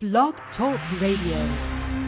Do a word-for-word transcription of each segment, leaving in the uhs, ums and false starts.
Blog Talk Radio.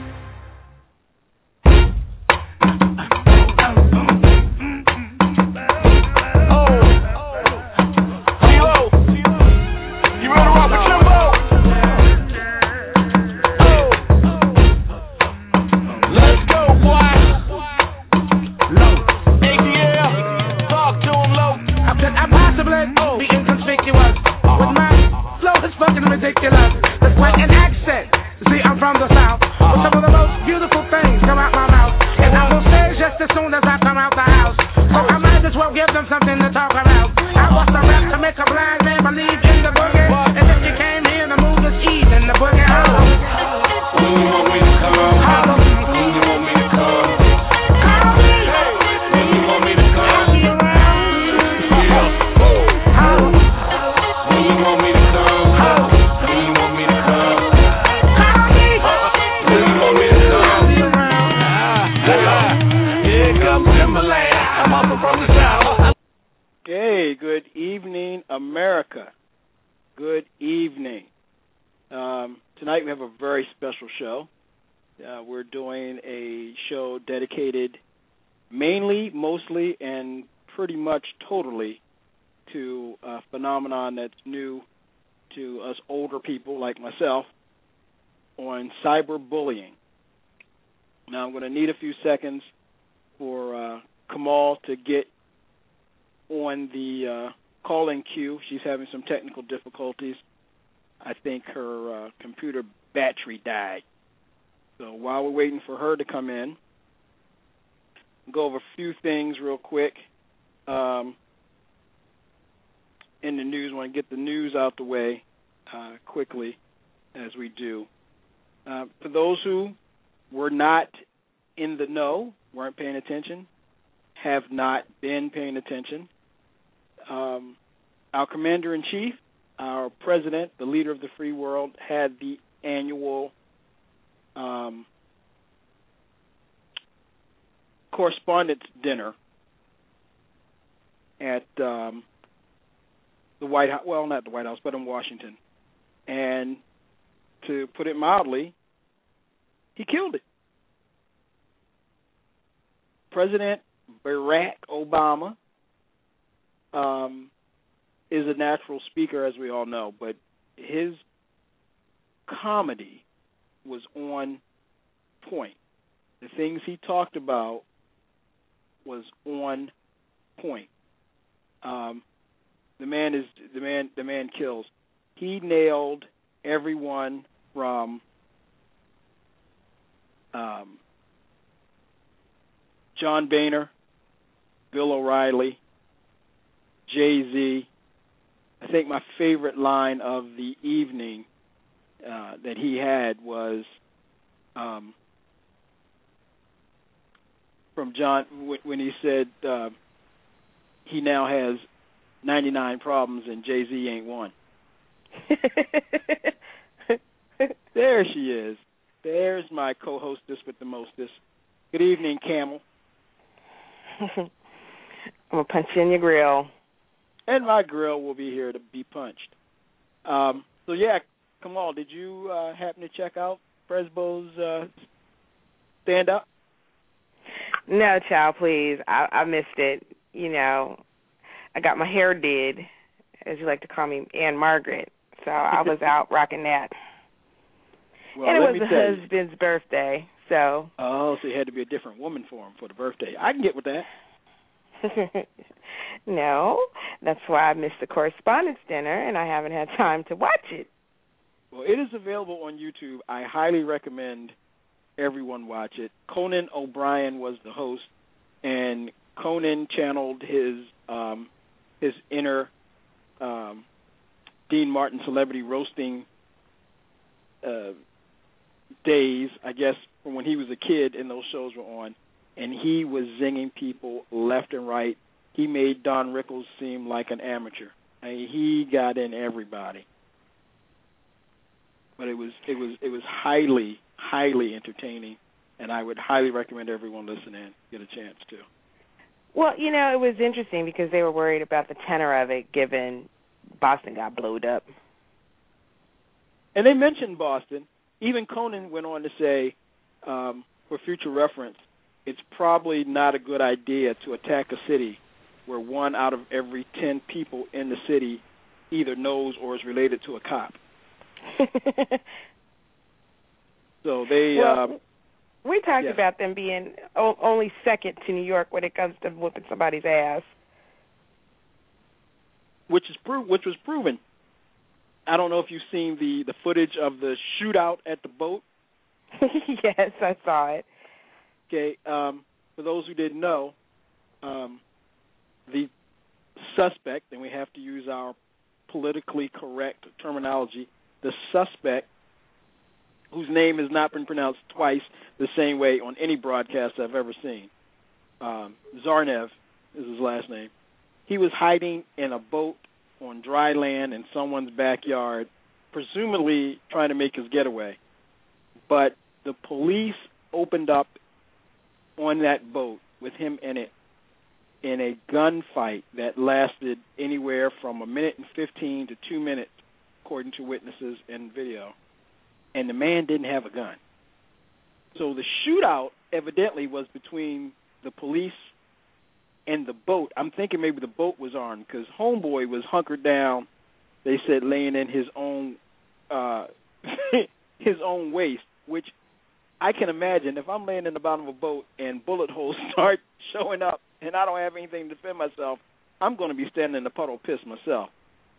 Cyberbullying. Now I'm going to need a few seconds for uh, Kamal to get on the uh, calling queue. She's having some technical difficulties. I think her uh, computer battery died. So while we're waiting for her to come in, I'll go over a few things real quick um, in the news. I want to get the news out the way uh, quickly as we do. Uh, for those who were not in the know, weren't paying attention, have not been paying attention, um, our Commander-in-Chief, our President, the leader of the free world, had the annual um, correspondence dinner at um, the White House, well, not the White House, but in Washington. And to put it mildly, he killed it. President Barack Obama um, is a natural speaker, as we all know, but his comedy was on point. The things he talked about was on point. Um, the man is the man. The man kills. He nailed everyone from um, John Boehner, Bill O'Reilly, Jay-Z. I think my favorite line of the evening uh, that he had was um, from John when he said uh, he now has ninety-nine problems and Jay-Z ain't one. There she is. There's my co-hostess with the mostest. Good evening, Camel. I'm going to punch you in your grill. And my grill will be here to be punched. Um, so, yeah, Kamal, did you uh, happen to check out Presbo's uh, stand-up? No, child, please. I, I missed it. You know, I got my hair did, as you like to call me, Ann Margaret. So I was out rocking that. Well, and it let was me the tell husband's you. birthday, so. Oh, so you had to be a different woman for him for the birthday. I can get with that. No, that's why I missed the correspondence dinner, and I haven't had time to watch it. Well, it is available on YouTube. I highly recommend everyone watch it. Conan O'Brien was the host, and Conan channeled his um, his inner um, Dean Martin celebrity roasting uh, days, I guess, from when he was a kid and those shows were on, and he was zinging people left and right. He made Don Rickles seem like an amateur. I mean, he got in everybody. But it was it was it was highly highly entertaining, and I would highly recommend everyone listen in, get a chance to. Well, you know, it was interesting because they were worried about the tenor of it, given Boston got blowed up. And they mentioned Boston, even Conan went on to say, um, for future reference, it's probably not a good idea to attack a city where one out of every ten people in the city either knows or is related to a cop. So they... Well, um, we talked yes. about them being o- only second to New York when it comes to whooping somebody's ass. Which is pro- which was proven. I don't know if you've seen the, the footage of the shootout at the boat. Yes, I saw it. Okay, um, for those who didn't know, um, the suspect, and we have to use our politically correct terminology, the suspect, whose name has not been pronounced twice the same way on any broadcast I've ever seen, um, Zarnev is his last name. He was hiding in a boat on dry land in someone's backyard, presumably trying to make his getaway. But the police opened up on that boat with him in it in a gunfight that lasted anywhere from a minute and fifteen to two minutes, according to witnesses and video. And the man didn't have a gun. So the shootout evidently was between the police and the boat. I'm thinking maybe the boat was armed because Homeboy was hunkered down, they said, laying in his own uh, his own waste, which I can imagine if I'm laying in the bottom of a boat and bullet holes start showing up and I don't have anything to defend myself, I'm going to be standing in the puddle piss myself.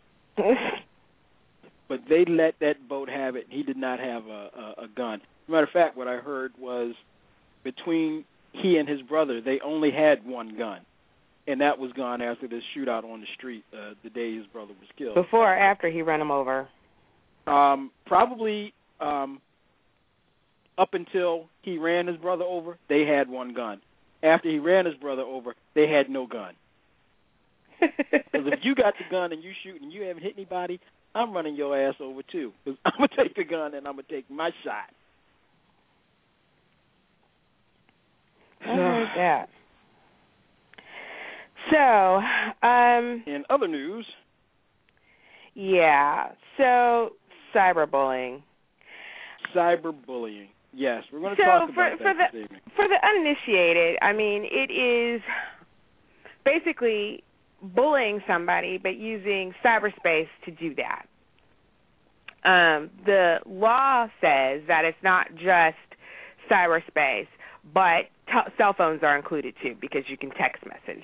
But they let that boat have it. He did not have a, a, a gun. As a matter of fact, what I heard was between he and his brother, they only had one gun, and that was gone after this shootout on the street uh, the day his brother was killed. Before or after he ran him over? Um, probably um, up until he ran his brother over, they had one gun. After he ran his brother over, they had no gun. Because if you got the gun and you shoot and you haven't hit anybody, I'm running your ass over too. Because I'm going to take the gun and I'm going to take my shot. I heard that. So, um... in other news... Yeah, so cyberbullying. Cyberbullying. Yes, we're going to so talk for, about for that the, this evening. For the uninitiated, I mean, it is basically bullying somebody, but using cyberspace to do that. Um, the law says that it's not just cyberspace, but t- cell phones are included too, because you can text message.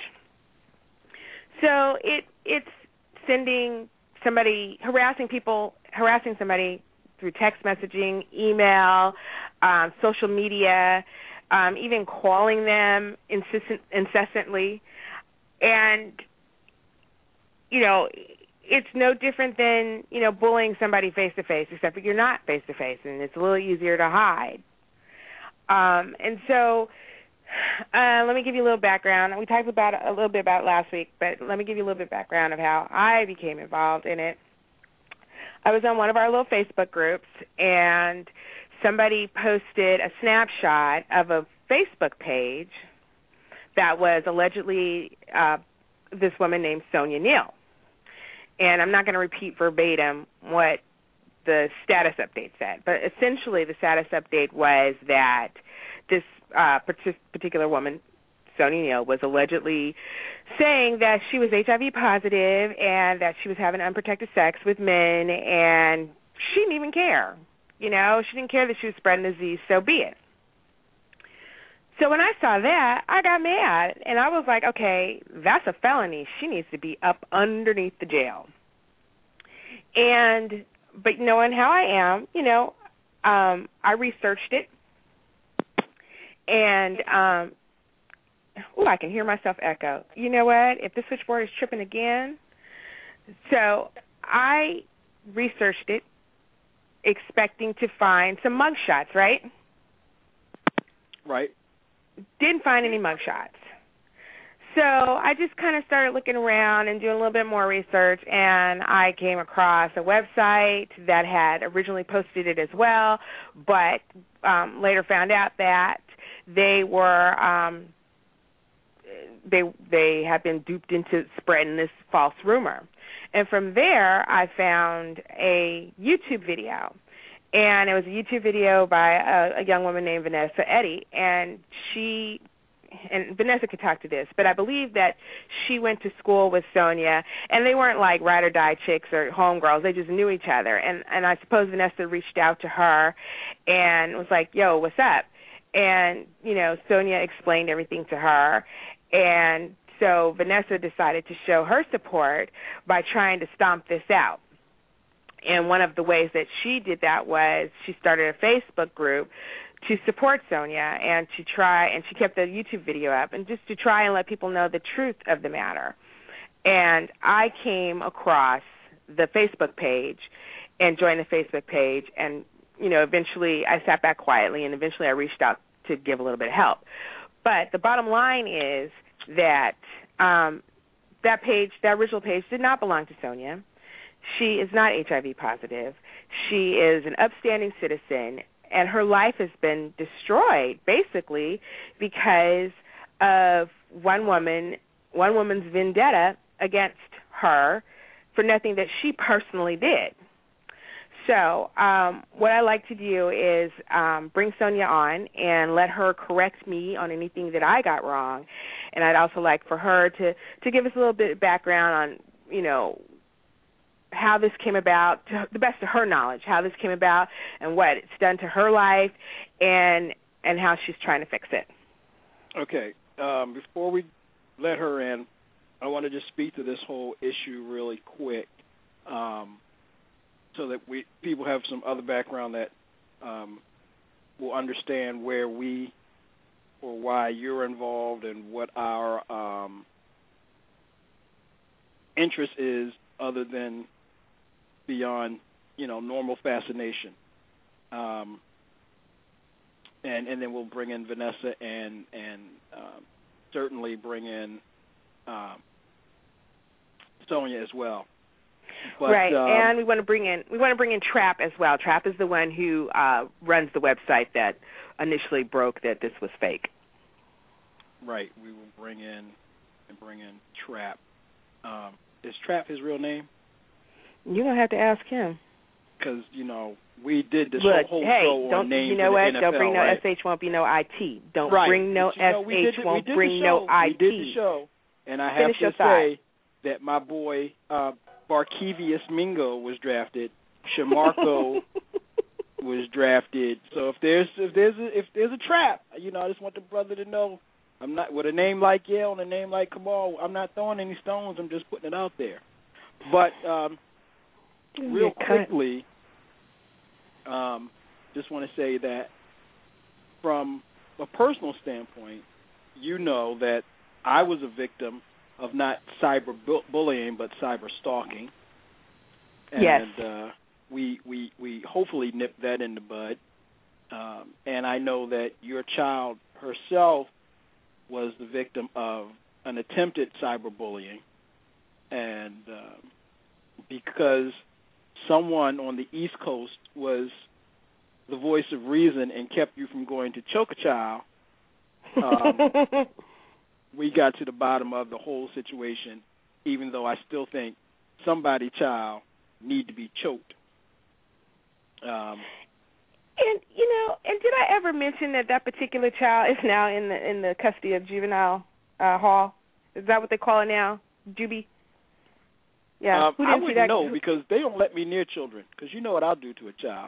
So it it's sending somebody, harassing people, harassing somebody through text messaging, email, um, social media, um, even calling them incessant, incessantly. And, you know, it's no different than, you know, bullying somebody face-to-face, except that you're not face-to-face, and it's a little easier to hide. Um, and so uh, let me give you a little background. We talked about a little bit about it last week, but let me give you a little bit of background of how I became involved in it. I was on one of our little Facebook groups, and somebody posted a snapshot of a Facebook page that was allegedly uh, this woman named Sonia Neal. And I'm not going to repeat verbatim what the status update said, but essentially the status update was that this uh, particular woman, Sonia Neal, was allegedly saying that she was H I V positive and that she was having unprotected sex with men, and she didn't even care. You know, she didn't care that she was spreading the disease, so be it. So when I saw that, I got mad, and I was like, okay, that's a felony. She needs to be up underneath the jail. And, but knowing how I am, you know, um, I researched it, and, um, oh, I can hear myself echo. You know what? If the switchboard is tripping again. So I researched it, expecting to find some mugshots, right? Right. Didn't find any mugshots. So I just kind of started looking around and doing a little bit more research, and I came across a website that had originally posted it as well, but um, later found out that they were um, they they had been duped into spreading this false rumor. And from there, I found a YouTube video, And it was a YouTube video by a, a young woman named Vanessa Eddy, and she, and Vanessa could talk to this, but I believe that she went to school with Sonia, and they weren't like ride or die chicks or homegirls. They just knew each other. And, and I suppose Vanessa reached out to her and was like, yo, what's up? And, you know, Sonia explained everything to her. And so Vanessa decided to show her support by trying to stomp this out. And one of the ways that she did that was she started a Facebook group to support Sonia and to try, and she kept the YouTube video up, and just to try and let people know the truth of the matter. And I came across the Facebook page and joined the Facebook page, and, you know, eventually I sat back quietly, and eventually I reached out to give a little bit of help. But the bottom line is that um, that page, that original page, did not belong to Sonia. She is not H I V positive. She is an upstanding citizen, and her life has been destroyed basically because of one woman, one woman's vendetta against her for nothing that she personally did. So um, what I like to do is um, bring Sonia on and let her correct me on anything that I got wrong. And I'd also like for her to, to give us a little bit of background on, you know, how this came about, to the best of her knowledge, how this came about and what it's done to her life and and how she's trying to fix it. Okay. Um, before we let her in, I want to just speak to this whole issue really quick. Um, so that we people have some other background that um, will understand where we or why you're involved and what our um, interest is other than beyond, you know, normal fascination. Um, and, and then we'll bring in Vanessa and, and uh, certainly bring in um, Sonia as well. But, right, um, and we want to bring in we want to bring in Trap as well. Trap is the one who uh, runs the website that initially broke that this was fake. Right, we will bring in and bring in Trap. Um, is Trap his real name? You're gonna have to ask him. Because you know we did this Look, whole hey, show don't, on names you know of the what? N F L, Don't bring no right? S H, won't be no I T. Don't right. bring no but, you know, S H, we did, won't we did bring the no show. I T. We did the show, and I have Finish to your say thought. that my boy uh, Barkevius Mingo was drafted. Shamarko was drafted. So if there's if there's a, if there's a trap, you know, I just want the brother to know I'm not with a name like Yale and a name like Kamal. I'm not throwing any stones. I'm just putting it out there. But um, real quickly, um, just want to say that from a personal standpoint, you know that I was a victim of not cyber bullying but cyber stalking. And, yes. Uh, we we we hopefully nipped that in the bud. Um, and I know that your child herself was the victim of an attempted cyberbullying, and uh, because someone on the East Coast was the voice of reason and kept you from going to choke a child, um, we got to the bottom of the whole situation, even though I still think somebody's child need to be choked. Um, and you know, and did I ever mention that that particular child is now in the in the custody of juvenile uh, hall? Is that what they call it now, Juby? Yeah. Um, Who I didn't see wouldn't that? know because they don't let me near children. Because you know what I'll do to a child.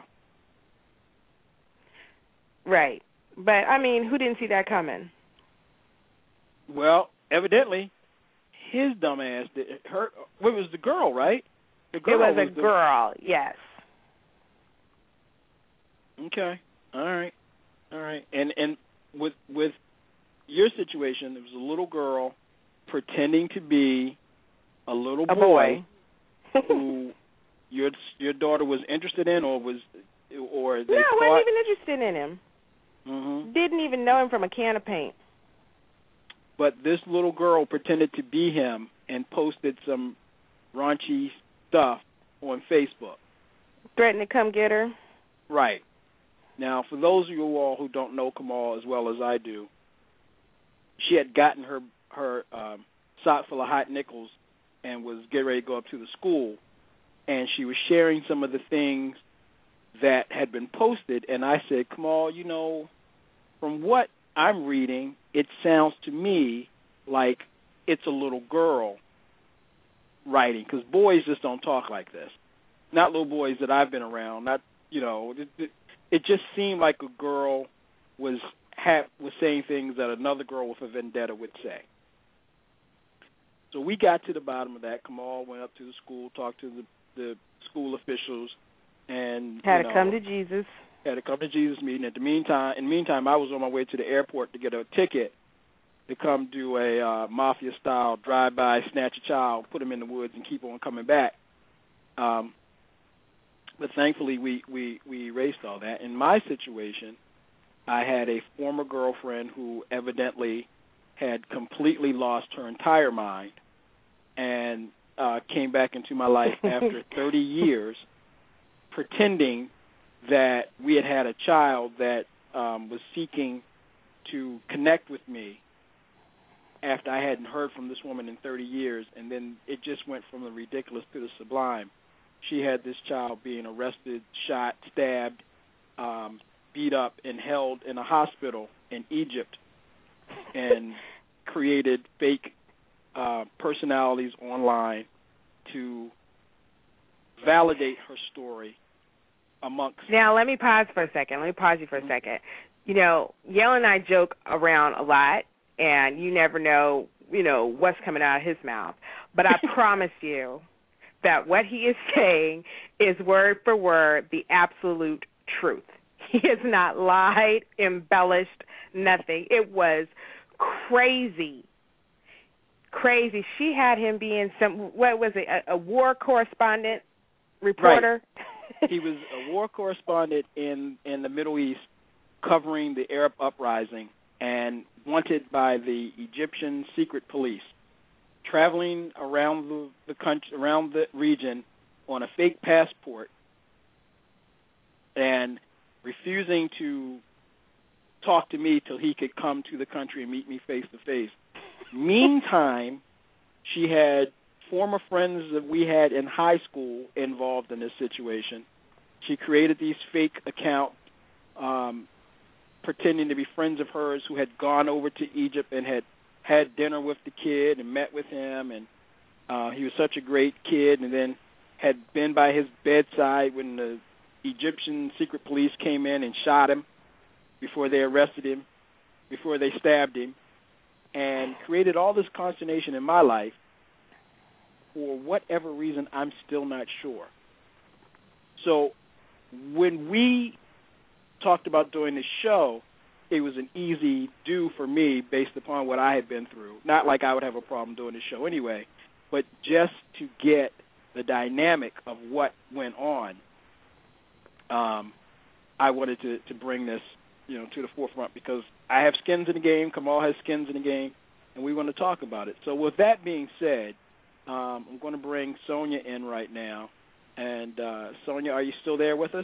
Right, but I mean, who didn't see that coming? Well, evidently, his dumb ass did. Her, well, it was the girl, right? The girl it was, was a the, girl. Yes. Okay. All right. All right. And and with with your situation, there was a little girl pretending to be a little a boy, boy. who your your daughter was interested in, or was, or they no, thought. I wasn't even interested in him. Mm-hmm. Didn't even know him from a can of paint. But this little girl pretended to be him and posted some raunchy stuff on Facebook. Threatened to come get her. Right. Now, for those of you all who don't know Kamal as well as I do, she had gotten her her um, sock full of hot nickels and was getting ready to go up to the school, and she was sharing some of the things that had been posted, and I said, Kamal, you know, from what I'm reading, it sounds to me like it's a little girl writing, because boys just don't talk like this. Not little boys that I've been around. Not, you know, it, it, it just seemed like a girl was ha- was saying things that another girl with a vendetta would say. So we got to the bottom of that. Kamal went up to the school, talked to the, the school officials, and had you to know, come to Jesus. Had to come to Jesus meeting. At the meantime, in the meantime, I was on my way to the airport to get a ticket to come do a uh, mafia-style drive-by, snatch a child, put him in the woods, and keep on coming back. Um, but thankfully, we, we, we erased all that. In my situation, I had a former girlfriend who evidently had completely lost her entire mind and uh, came back into my life after thirty years, pretending that we had had a child that um, was seeking to connect with me after I hadn't heard from this woman in thirty years, and then it just went from the ridiculous to the sublime. She had this child being arrested, shot, stabbed, um, beat up, and held in a hospital in Egypt, and created fake uh, personalities online to validate her story amongst. Now, let me pause for a second. Let me pause you for a second. You know, Yale and I joke around a lot, and you never know, you know, what's coming out of his mouth. But I promise you that what he is saying is word for word the absolute truth. He has not lied, embellished, nothing. It was crazy. Crazy. She had him being some, what was it, a, a war correspondent, reporter? Right. He was a war correspondent in, in the Middle East covering the Arab uprising and wanted by the Egyptian secret police, traveling around the, the country, around the region on a fake passport and refusing to talk to me till he could come to the country and meet me face to face. Meantime, she had former friends that we had in high school involved in this situation. She created these fake accounts, um, pretending to be friends of hers who had gone over to Egypt and had had dinner with the kid and met with him, and uh, he was such a great kid, and then had been by his bedside when the Egyptian secret police came in and shot him before they arrested him, before they stabbed him, and created all this consternation in my life for whatever reason I'm still not sure. So when we talked about doing this show, it was an easy do for me based upon what I had been through. Not like I would have a problem doing this show anyway, but just to get the dynamic of what went on, um, I wanted to, to bring this, you know, to the forefront because I have skins in the game, Kamal has skins in the game, and we want to talk about it. So with that being said, um, I'm going to bring Sonia in right now. And uh, Sonia, are you still there with us?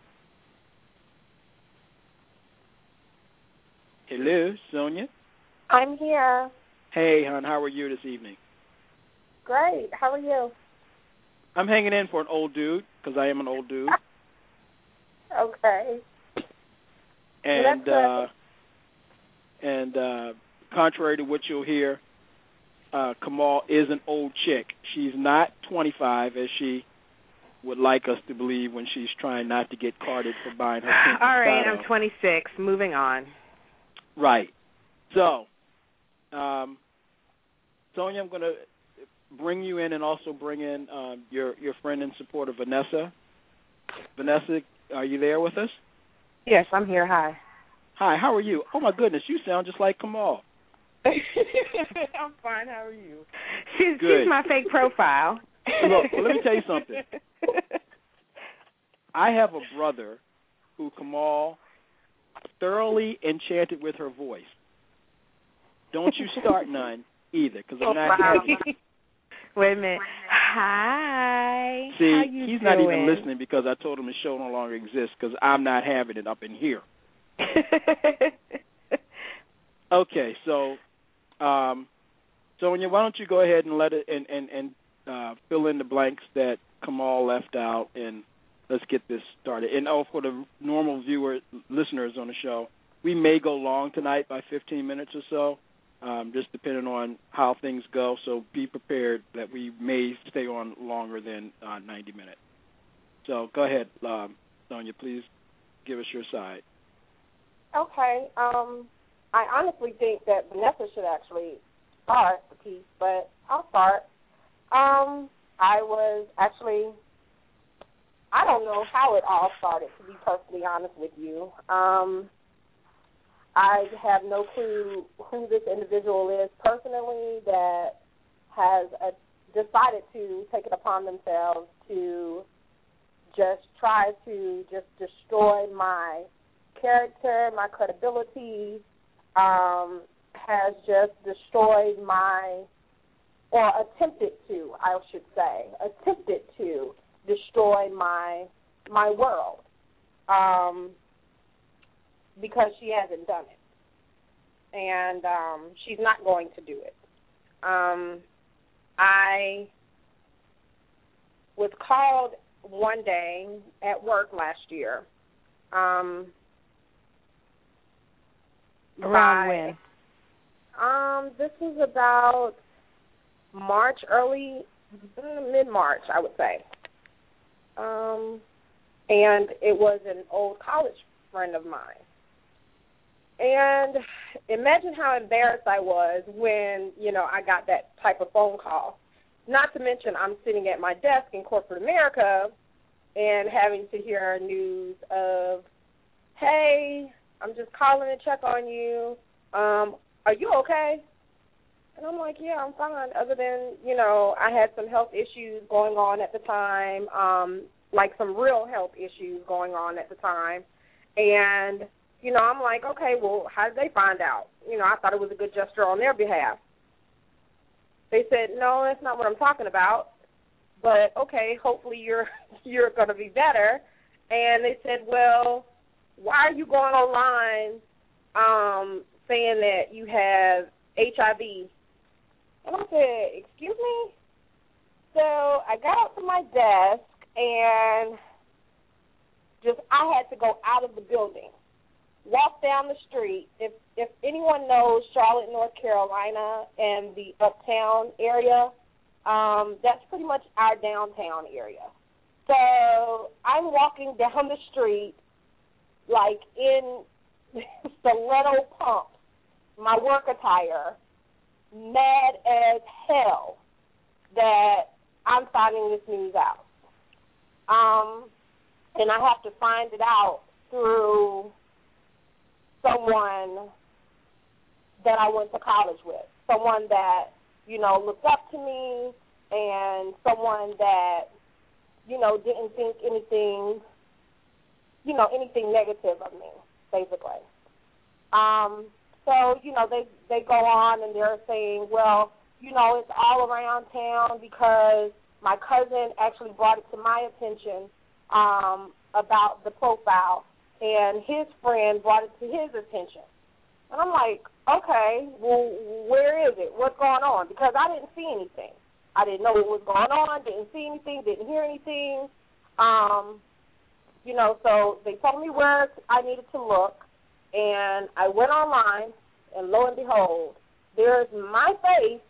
Hello, Sonia. I'm here. Hey, hon, how are you this evening? Great. How are you? I'm hanging in for an old dude because I am an old dude. Okay. And well, uh, and uh, contrary to what you'll hear, uh, Kamal is an old chick. She's not twenty-five as she would like us to believe when she's trying not to get carded for buying her pink All right, Moscato. I'm twenty-six. Moving on. Right. So, um, Sonia, I'm going to bring you in and also bring in um, your your friend and supporter, Vanessa. Vanessa, are you there with us? Yes, I'm here. Hi. Hi, how are you? Oh, my goodness, you sound just like Kamal. I'm fine. How are you? She's, Good. she's my fake profile. Look, well, let me tell you something. I have a brother who Kamal thoroughly enchanted with her voice. Don't you start none either, because I'm not wow. having it. Wait a minute. Hi. See, How you he's doing? not even listening because I told him the show no longer exists because I'm not having it up in here. Okay, so, um, Sonia, why don't you go ahead and let it and and, and uh, fill in the blanks that Kamal left out, and let's get this started. And oh, for the normal viewer listeners on the show, we may go long tonight by fifteen minutes or so, um, just depending on how things go. So be prepared that we may stay on longer than uh, ninety minutes. So go ahead, um, Sonia, please give us your side. Okay. Um, I honestly think that Vanessa should actually start the piece, but I'll start. Um, I was actually, I don't know how it all started, to be perfectly honest with you. Um, I have no clue who this individual is personally that has a, decided to take it upon themselves to just try to just destroy my character, my credibility, um, has just destroyed my, or attempted to, I should say, attempted to destroy my my world, um, because she hasn't done it, and um, she's not going to do it. Um, I was called one day at work last year. Um, Around by, when? Um, this was about March, early, mid-March, I would say. Um, and it was an old college friend of mine. And imagine how embarrassed I was when, you know, I got that type of phone call. Not to mention I'm sitting at my desk in corporate America and having to hear news of, hey, I'm just calling to check on you. Um, are you okay? And I'm like, yeah, I'm fine, other than, you know, I had some health issues going on at the time, um, like some real health issues going on at the time. And, you know, I'm like, okay, well, how did they find out? You know, I thought it was a good gesture on their behalf. They said, no, that's not what I'm talking about. But, okay, hopefully you're you're going to be better. And they said, well, why are you going online um, saying that you have H I V? And I said, excuse me? So I got up to my desk and just I had to go out of the building, walk down the street. If if anyone knows Charlotte, North Carolina, and the uptown area, um, that's pretty much our downtown area. So I'm walking down the street like in stiletto pumps, my work attire, mad as hell that I'm finding this news out. Um, and I have to find it out through someone that I went to college with, someone that, you know, looked up to me, and someone that, you know, didn't think anything, you know, anything negative of me, basically. Um, so, you know, they, they go on and they're saying, well, you know, it's all around town because my cousin actually brought it to my attention um, about the profile, and his friend brought it to his attention. And I'm like, okay, well, where is it? What's going on? Because I didn't see anything. I didn't know what was going on, didn't see anything, didn't hear anything. Um, you know, so they told me where I needed to look, and I went online, and lo and behold, there's my face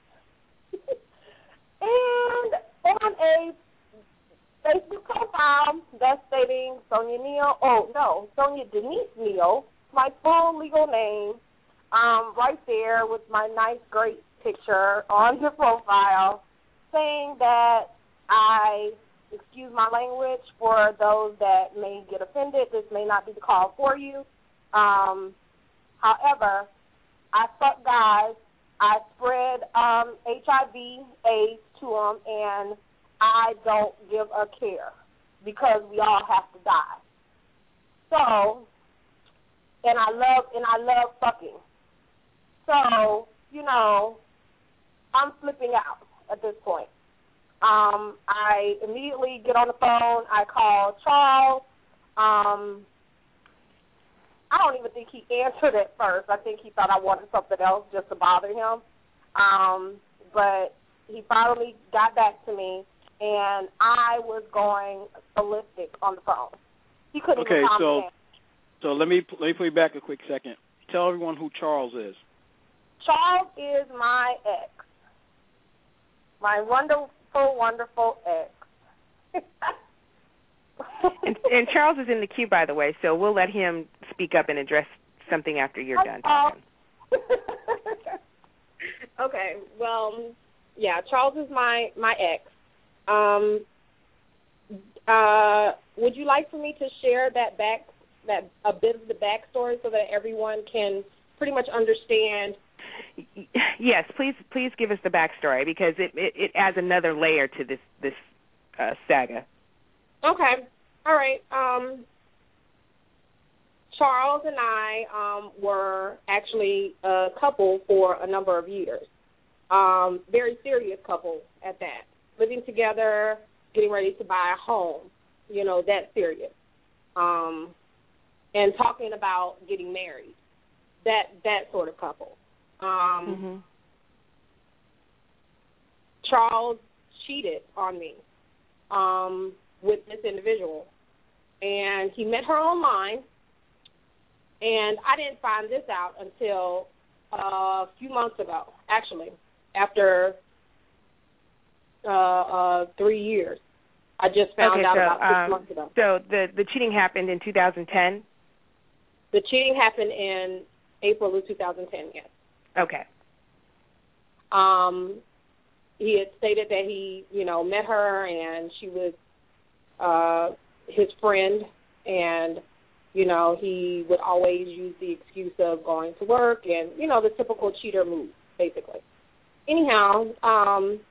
and on a Facebook profile that's stating Sonia Neal, oh, no, Sonia Denise Neal, my full legal name, um, right there with my nice, great picture on the profile, saying that I, excuse my language, for those that may get offended, this may not be the call for you. Um, however, I fuck guys, I spread um, H I V, AIDS to them, and I don't give a care because we all have to die. So, and I love and I love fucking. So, you know, I'm flipping out at this point. Um, I immediately get on the phone. I call Charles. Um, I don't even think he answered at first. I think he thought I wanted something else just to bother him. Um, but he finally got back to me, and I was going ballistic on the phone. He couldn't okay, even calm so, me down. so let me let me put you back a quick second. Tell everyone who Charles is. Charles is my ex, my wonderful, wonderful ex. and, and Charles is in the queue, by the way, so we'll let him speak up and address something after you're done talking. Okay, well, yeah, Charles is my, my ex. Um, uh, would you like for me to share that back, that a bit of the backstory so that everyone can pretty much understand? Yes, please, please give us the backstory because it, it, it adds another layer to this this uh, saga. Okay, all right. Um, Charles and I um, were actually a couple for a number of years. Um, very serious couple at that. Living together, getting ready to buy a home, you know, that serious. Um, and talking about getting married, that that sort of couple. Um, mm-hmm. Charles cheated on me um, with this individual, and he met her online, and I didn't find this out until uh, a few months ago, actually, after uh, uh, three years. I just found okay, out so, about six um, months ago. So the, the cheating happened in two thousand ten? The cheating happened in April of two thousand ten, yes. Okay. Um, he had stated that he, you know, met her and she was uh, his friend, and, you know, he would always use the excuse of going to work and, you know, the typical cheater move, basically. Anyhow, um,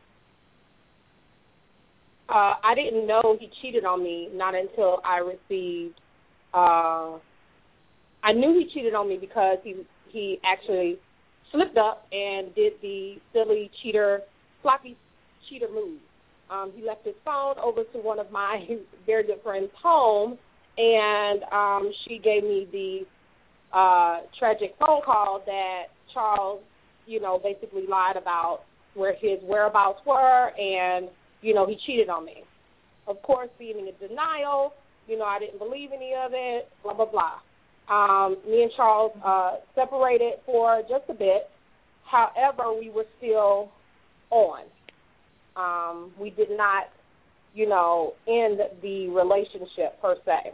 uh, I didn't know he cheated on me not until I received, uh, I knew he cheated on me because he he actually slipped up and did the silly cheater, sloppy cheater move. Um, he left his phone over to one of my very good friends' home, and um, she gave me the uh, tragic phone call that Charles, you know, basically lied about where his whereabouts were, and, you know, he cheated on me. Of course, being in denial, you know, I didn't believe any of it, blah, blah, blah. Um, me and Charles uh, separated for just a bit. However, we were still on. Um, we did not, you know, end the relationship per se.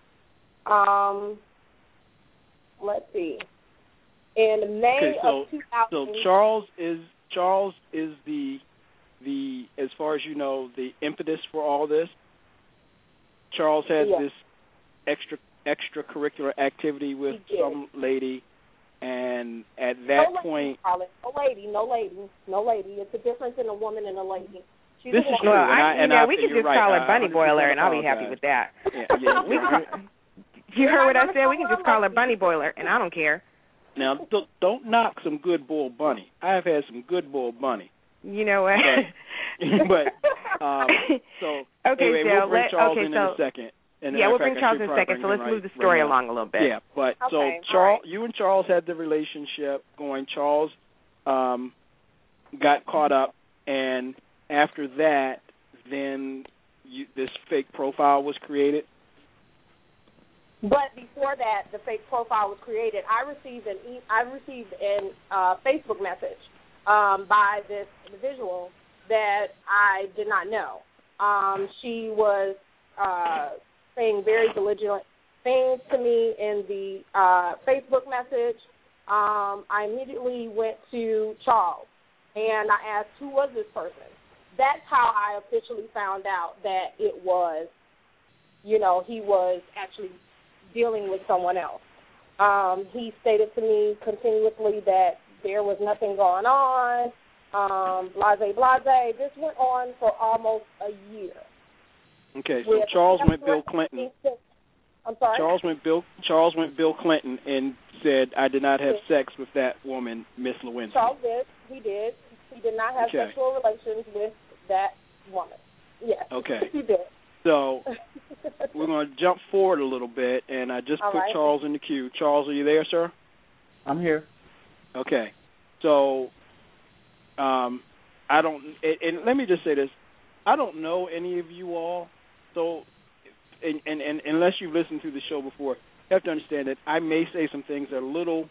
Um, let's see. In May okay, so, of two thousand, so Charles is Charles is the the as far as you know the impetus for all this. Charles had yes. this extra extracurricular activity with some lady, and at that no point, lady, no lady, no lady, no lady. It's a difference in a woman and a lady. She's this a is woman. true. Well, and I, I, and you know, I, we could just right, call her I Bunny Boiler, and I'll be happy apologize. with that. Yeah, yeah, we can, you heard what I said? We can just call her Bunny Boiler, and I don't care. Now, don't, don't knock some good boiled bunny. I have had some good boiled bunny. You know what? But, but um, so okay, anyway, so we'll bring let, Charles okay, in so, in a second. And yeah, we'll fact, bring Charles in a second, so let's right, move the story right along a little bit. Yeah, but okay, so Charles, right. you and Charles had the relationship going. Charles um, got caught up, and after that, then you, this fake profile was created. But before that, the fake profile was created. I received an e- I received an uh, Facebook message um, by this individual that I did not know. Um, she was uh, saying very belligerent things to me in the uh, Facebook message. Um, I immediately went to Charles, and I asked, who was this person? That's how I officially found out that it was, you know, he was actually dealing with someone else. Um, he stated to me continuously that there was nothing going on, um, blase, blase. This went on for almost a year. Okay, so Charles went Bill Clinton. I'm sorry? Charles went Bill Charles went Bill Clinton and said, I did not have sex with that woman, Miss Lewinsky. Charles did. He did. He did not have okay. sexual relations with that woman. Yes. Okay. He did. So we're going to jump forward a little bit, and I just All put right. Charles in the queue. Charles, are you there, sir? I'm here. Okay. So um, I don't, and, and let me just say this. I don't know any of you all, so and, and, and unless you've listened to the show before, you have to understand that I may say some things that are a little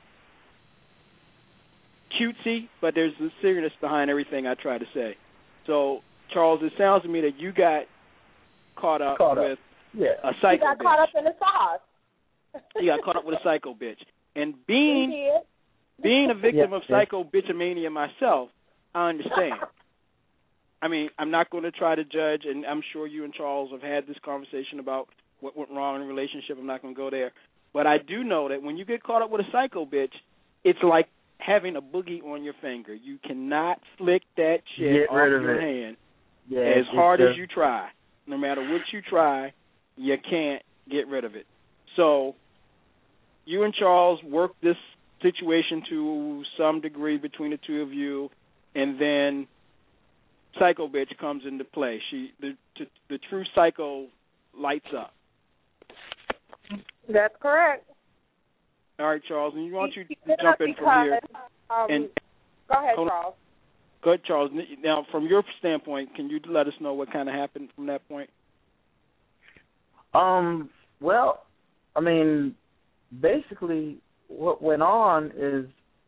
cutesy, but there's a seriousness behind everything I try to say. So, Charles, it sounds to me that you got caught up caught with up. Yeah. a psycho bitch. You got bitch. caught up in the sauce. You got caught up with a psycho bitch. And being being a victim yeah, of psycho bitchamania myself, I understand. I mean, I'm not going to try to judge, and I'm sure you and Charles have had this conversation about what went wrong in a relationship. I'm not going to go there. But I do know that when you get caught up with a psycho bitch, it's like having a boogie on your finger. You cannot flick that shit Get off rid of your it. hand Yeah, as hard just, as you try. No matter what you try, you can't get rid of it. So you and Charles worked this situation to some degree between the two of you, and then psycho bitch comes into play. She the the, the true psycho lights up. That's correct. All right, Charles, and you want you to He jump in because, from here. Um, and go ahead, hold on. Charles. Go ahead, Charles. Now, from your standpoint, can you let us know what kind of happened from that point? Um. Well, I mean, basically, what went on is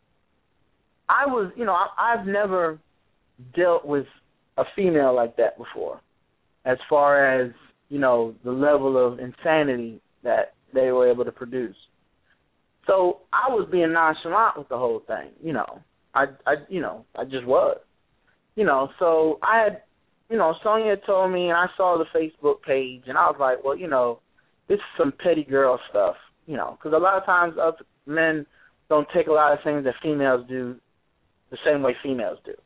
I was, you know, I, I've never dealt with a female like that before, as far as, you know, the level of insanity that they were able to produce. So I was being nonchalant with the whole thing, you know. I, I, you know, I just was, you know. So I had, you know, Sonia told me, and I saw the Facebook page, and I was like, well, you know, this is some petty girl stuff, you know, because a lot of times other men don't take a lot of things that females do the same way females do.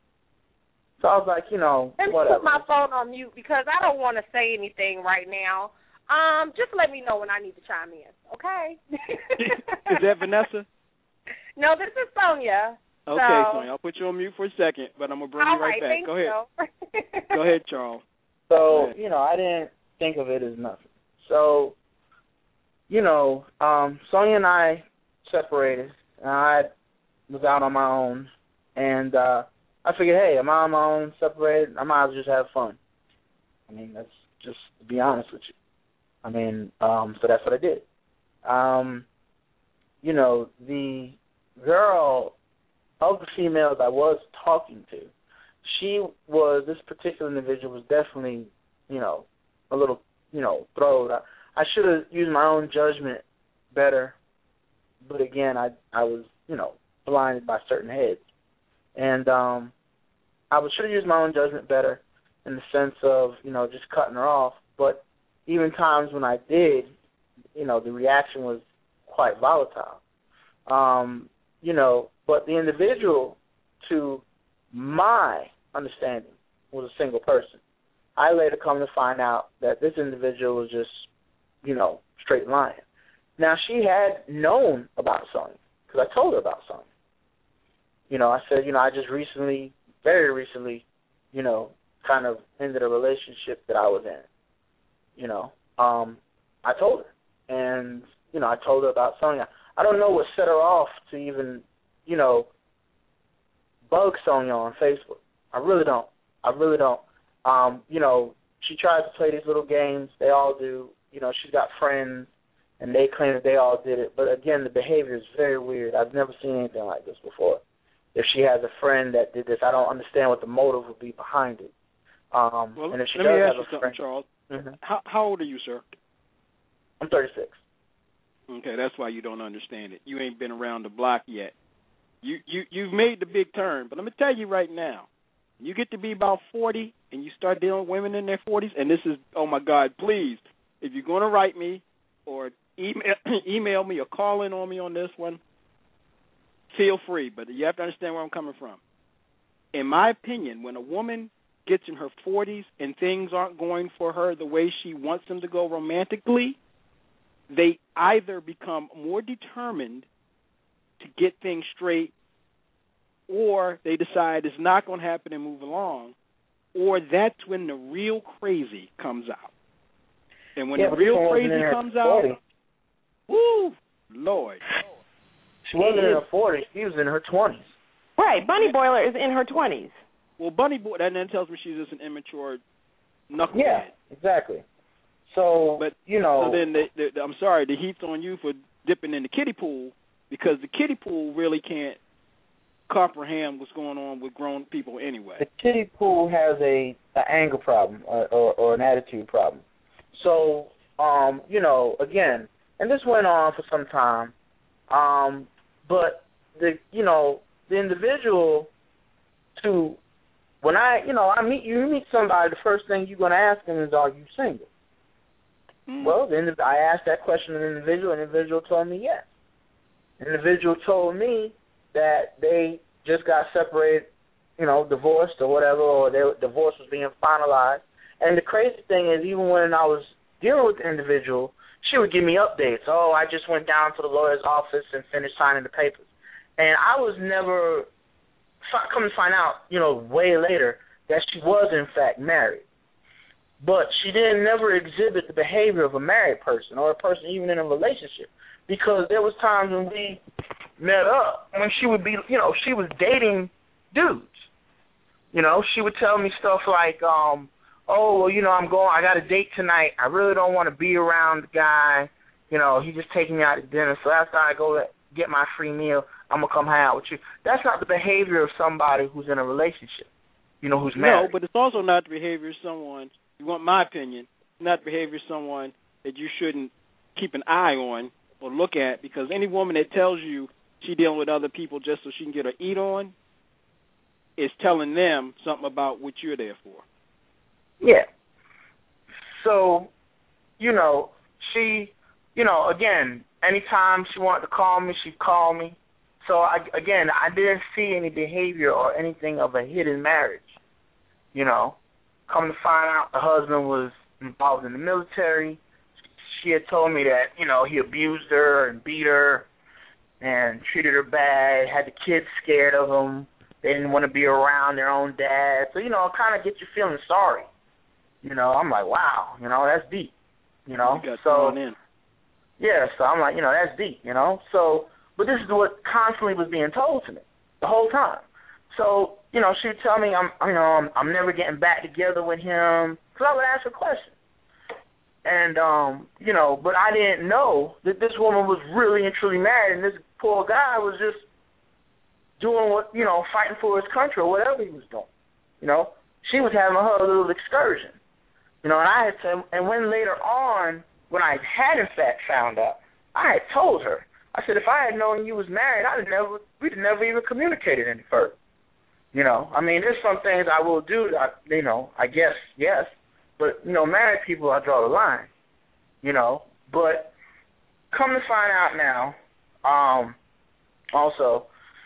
So I was like, you know, Let me whatever. put my phone on mute because I don't want to say anything right now. Um, just let me know when I need to chime in, okay? Is that Vanessa? No, this is Sonia. Okay, so. Sonia, I'll put you on mute for a second, but I'm going to bring All you right, right back. Go ahead. You. Go ahead, Charles. So, ahead. you know, I didn't think of it as nothing. So, you know, um, Sonia and I separated, and I was out on my own, and uh, I figured, hey, I'm out on my own, separated, I might as well just have fun. I mean, that's just to be honest with you. I mean, um, so that's what I did. Um, you know, the girl of the females I was talking to, she was, this particular individual was definitely, you know, a little, you know, throwed. I, I should have used my own judgment better, but again, I I was, you know, blinded by certain heads. And um, I should have used my own judgment better in the sense of, you know, just cutting her off, but even times when I did, you know, the reaction was quite volatile. Um, you know, but the individual, to my understanding, was a single person. I later come to find out that this individual was just, you know, straight lying. Now, she had known about Sonia, because I told her about Sonia. You know, I said, you know, I just recently, very recently, you know, kind of ended a relationship that I was in. You know, um, I told her. And, you know, I told her about Sonia. I don't know what set her off to even, you know, bug Sonia on Facebook. I really don't. I really don't. Um, you know, she tries to play these little games. They all do. You know, she's got friends, and they claim that they all did it. But, again, the behavior is very weird. I've never seen anything like this before. If she has a friend that did this, I don't understand what the motive would be behind it. Um, well, and if she let does me ask have you a something, friend, Charles. mm-hmm. How, how old are you, sir? I'm thirty-six. Okay, that's why you don't understand it. You ain't been around the block yet. You, you, you've made the big turn, but let me tell you right now, you get to be about forty and you start dealing with women in their forties, and this is, oh, my God, please, if you're going to write me or email, email me or call in on me on this one, feel free, but you have to understand where I'm coming from. In my opinion, when a woman gets in her forties and things aren't going for her the way she wants them to go romantically, they either become more determined to get things straight, or they decide it's not going to happen and move along, or that's when the real crazy comes out. And when yeah, the real crazy comes out, forty. woo, Lord. She wasn't in her forties. She was in her twenties. Right. Bunny Boiler is in her twenties. Well, Bunny Boy, that then tells me she's just an immature knucklehead. Yeah, exactly. So, but, you know. So then, the, the, I'm sorry, the heat's on you for dipping in the kiddie pool, because the kiddie pool really can't comprehend what's going on with grown people anyway. The kiddie pool has a an anger problem or, or, or an attitude problem. So, um, you know, again, and this went on for some time, um, but the you know the individual to when I you know I meet you meet somebody, the first thing you're going to ask them is, are you single? Mm. Well, then I asked that question to the individual, and the individual told me yes. The individual told me that they just got separated, you know, divorced or whatever, or their divorce was being finalized. And the crazy thing is, even when I was dealing with the individual, she would give me updates. Oh, I just went down to the lawyer's office and finished signing the papers. And I was never, come to find out, you know, way later, that she was, in fact, married. But she didn't never exhibit the behavior of a married person or a person even in a relationship, because there was times when we met up when she would be, you know, she was dating dudes. You know, she would tell me stuff like, um, oh, well, you know, I'm going, I got a date tonight. I really don't want to be around the guy. You know, he's just taking me out to dinner. So after I go get my free meal, I'm going to come hang out with you. That's not the behavior of somebody who's in a relationship, you know, who's married. No, but it's also not the behavior of someone, you want my opinion, not the behavior of someone that you shouldn't keep an eye on or look at, because any woman that tells you she dealing with other people just so she can get her eat on is telling them something about what you're there for. Yeah. So, you know, she, you know, again, anytime she wanted to call me, she'd call me. So, I, again, I didn't see any behavior or anything of a hidden marriage. You know, come to find out the husband was involved in the military. She had told me that, you know, he abused her and beat her and treated her bad, had the kids scared of him. They didn't want to be around their own dad. So, you know, it kind of gets you feeling sorry. You know, I'm like, wow, you know, that's deep. You know, you got so, in. yeah, so I'm like, you know, that's deep, you know. So, but this is what constantly was being told to me the whole time. So, you know, she'd tell me, I'm, you know, I'm, I'm never getting back together with him, because I would ask her questions. And, um, you know, but I didn't know that this woman was really and truly married, and this poor guy was just doing what, you know, fighting for his country or whatever he was doing. You know, she was having her little excursion. You know, and I had to, and when later on, when I had in fact found out, I had told her, I said, if I had known you was married, I'd have never, we'd have never even communicated any further. You know, I mean, there's some things I will do, I, you know, I guess, yes. But, you know, married people, I draw the line, you know. But come to find out now, um, also,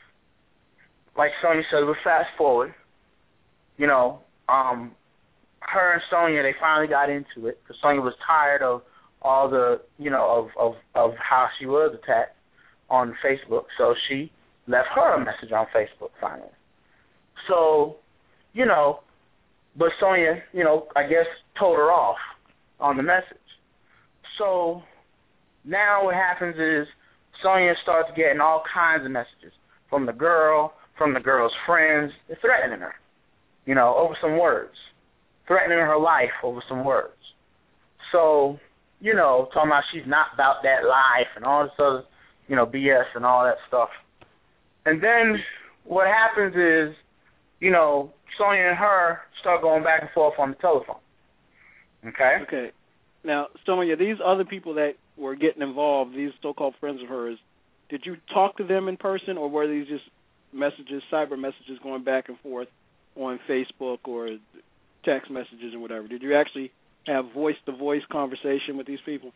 like Sonya said, we'll fast forward, you know, um, her and Sonya, they finally got into it because Sonya was tired of all the, you know, of, of, of how she was attacked on Facebook. So she left her a message on Facebook finally. So, you know, but Sonya, you know, I guess told her off on the message. So now what happens is Sonya starts getting all kinds of messages from the girl, from the girl's friends. They're threatening her, you know, over some words, threatening her life over some words. So, you know, talking about she's not about that life and all this other, you know, B S and all that stuff. And then what happens is, you know, Sonya and her start going back and forth on the telephone. Okay? Okay. Now, Sonya, these other people that were getting involved, these so-called friends of hers, did you talk to them in person, or were these just messages, cyber messages going back and forth on Facebook or text messages and whatever? Did you actually have voice-to-voice conversation with these people?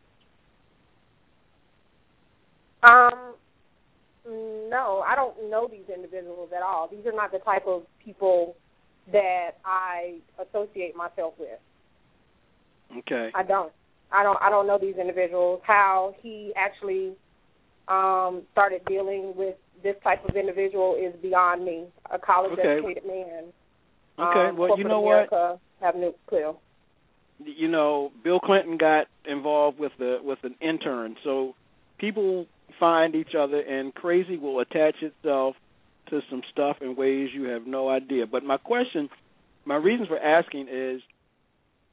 Um, no, I don't know these individuals at all. These are not the type of people that I associate myself with. Okay. I don't. I don't. I don't know these individuals. How he actually um, started dealing with this type of individual is beyond me. A college-educated okay. man. Okay. Um, well, you know America what? Have no clue. You know, Bill Clinton got involved with the with an intern, so people find each other, and crazy will attach itself to some stuff in ways you have no idea. But my question, my reason for asking is,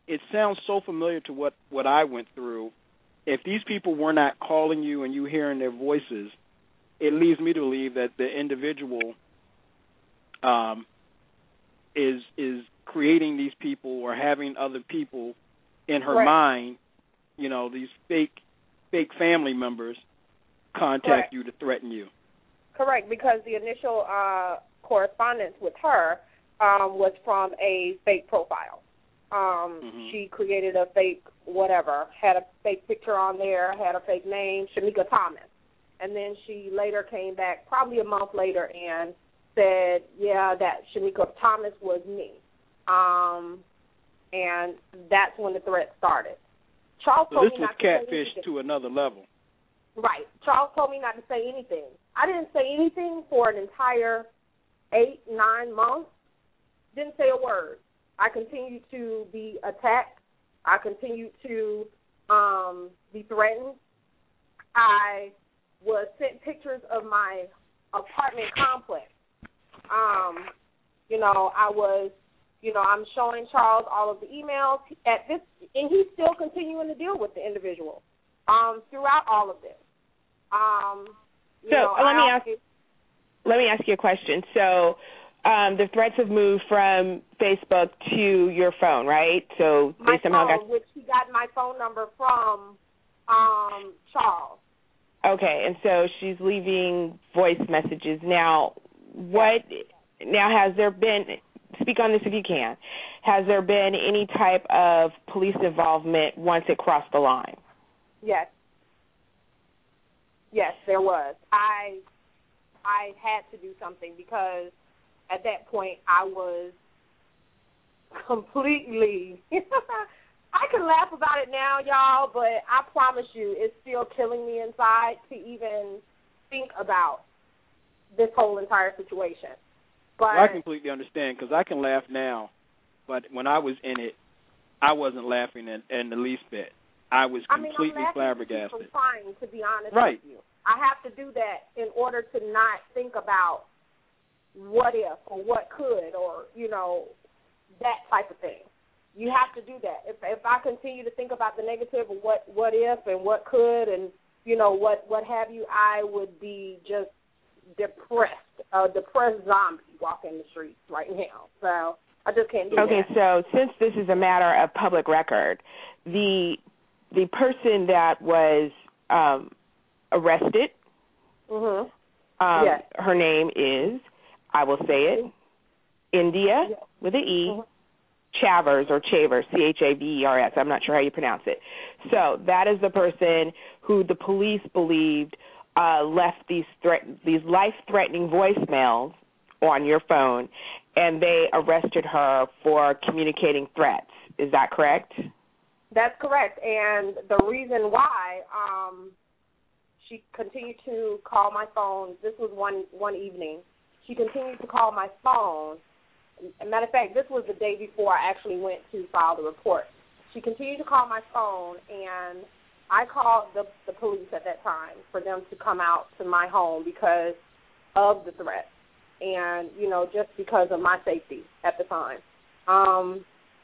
it sounds so familiar to what, what I went through. If these people were not calling you and you hearing their voices, it leads me to believe that the individual um, is is creating these people or having other people in her right. mind, you know, these fake fake family members contact right. you to threaten you. Correct, because the initial uh, correspondence with her um, was from a fake profile. Um, mm-hmm. She created a fake whatever, had a fake picture on there, had a fake name, Shamika Thomas. And then she later came back, probably a month later, and said, yeah, that Shamika Thomas was me. Um, and that's when the threat started. Charles so told this me was not to say catfish anything. to another level. Right. Charles told me not to say anything. I didn't say anything for an entire eight, nine months. Didn't say a word. I continued to be attacked. I continued to um, be threatened. I was sent pictures of my apartment complex. Um, you know, I was, you know, I'm showing Charles all of the emails at this, and he's still continuing to deal with the individual um, throughout all of this. Um, you so know, let me I, ask. Let me ask you a question. So um, the threats have moved from Facebook to your phone, right? So they my somehow phone, got. which he got my phone number from um, Charles. Okay, and so she's leaving voice messages. Now, what? Now, has there been? Speak on this if you can. Has there been any type of police involvement once it crossed the line? Yes. Yes, there was. I I had to do something because at that point I was completely I can laugh about it now, y'all, but I promise you it's still killing me inside to even think about this whole entire situation. But Well, I completely understand because I can laugh now, but when I was in it, I wasn't laughing in, in the least bit. I was completely I mean, I'm flabbergasted. from trying, to be honest right. with you. I have to do that in order to not think about what if or what could or, you know, that type of thing. You have to do that. If if I continue to think about the negative of what, what if and what could and, you know, what, what have you, I would be just depressed, a depressed zombie walking the streets right now. So I just can't do okay, that. Okay, so since this is a matter of public record, the the person that was um, arrested, mm-hmm. um, yes. her name is, I will say it, India yes. with an E, mm-hmm. Chavers or Chavers, C H A V E R S. I'm not sure how you pronounce it. So that is the person who the police believed uh, left these threat these life-threatening voicemails on your phone, and they arrested her for communicating threats. Is that correct? That's correct. And the reason why um, she continued to call my phone, this was one, one evening, she continued to call my phone. As a matter of fact, this was the day before I actually went to file the report. She continued to call my phone, and I called the, the police at that time for them to come out to my home because of the threat and, you know, just because of my safety at the time. Um,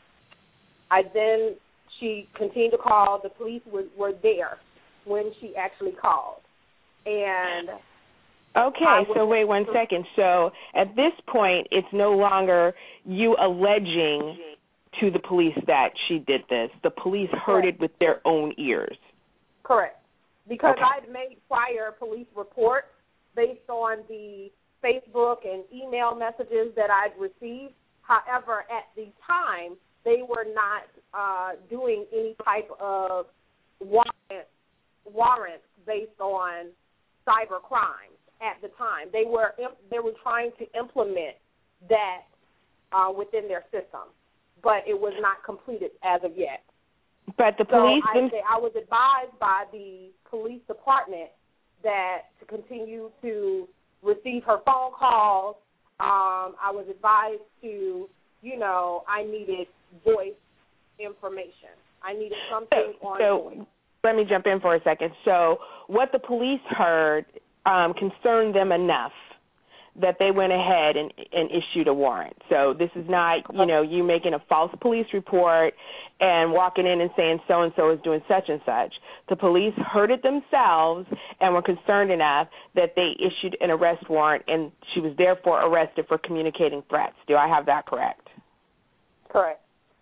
I then, she continued to call. The police were, were there when she actually called. And Okay, so wait one second. So at this point, it's no longer you alleging to the police that she did this. The police heard Correct. it with their own ears. Correct. Because Okay. I'd made prior police reports based on the Facebook and email messages that I'd received. However, at the time, they were not uh, doing any type of warrant, warrants based on cyber crimes at the time. They were they were trying to implement that uh, within their system, but it was not completed as of yet. But the So police I, them- say I was advised by the police department that to continue to receive her phone calls. Um, I was advised to, you know, I needed voice information. I needed something so, on so voice. let me jump in for a second. So what the police heard um, concerned them enough that they went ahead and, and issued a warrant. So this is not, you know, you making a false police report and walking in and saying so-and-so is doing such and such. The police heard it themselves and were concerned enough that they issued an arrest warrant, and she was therefore arrested for communicating threats. Do I have that correct? Correct.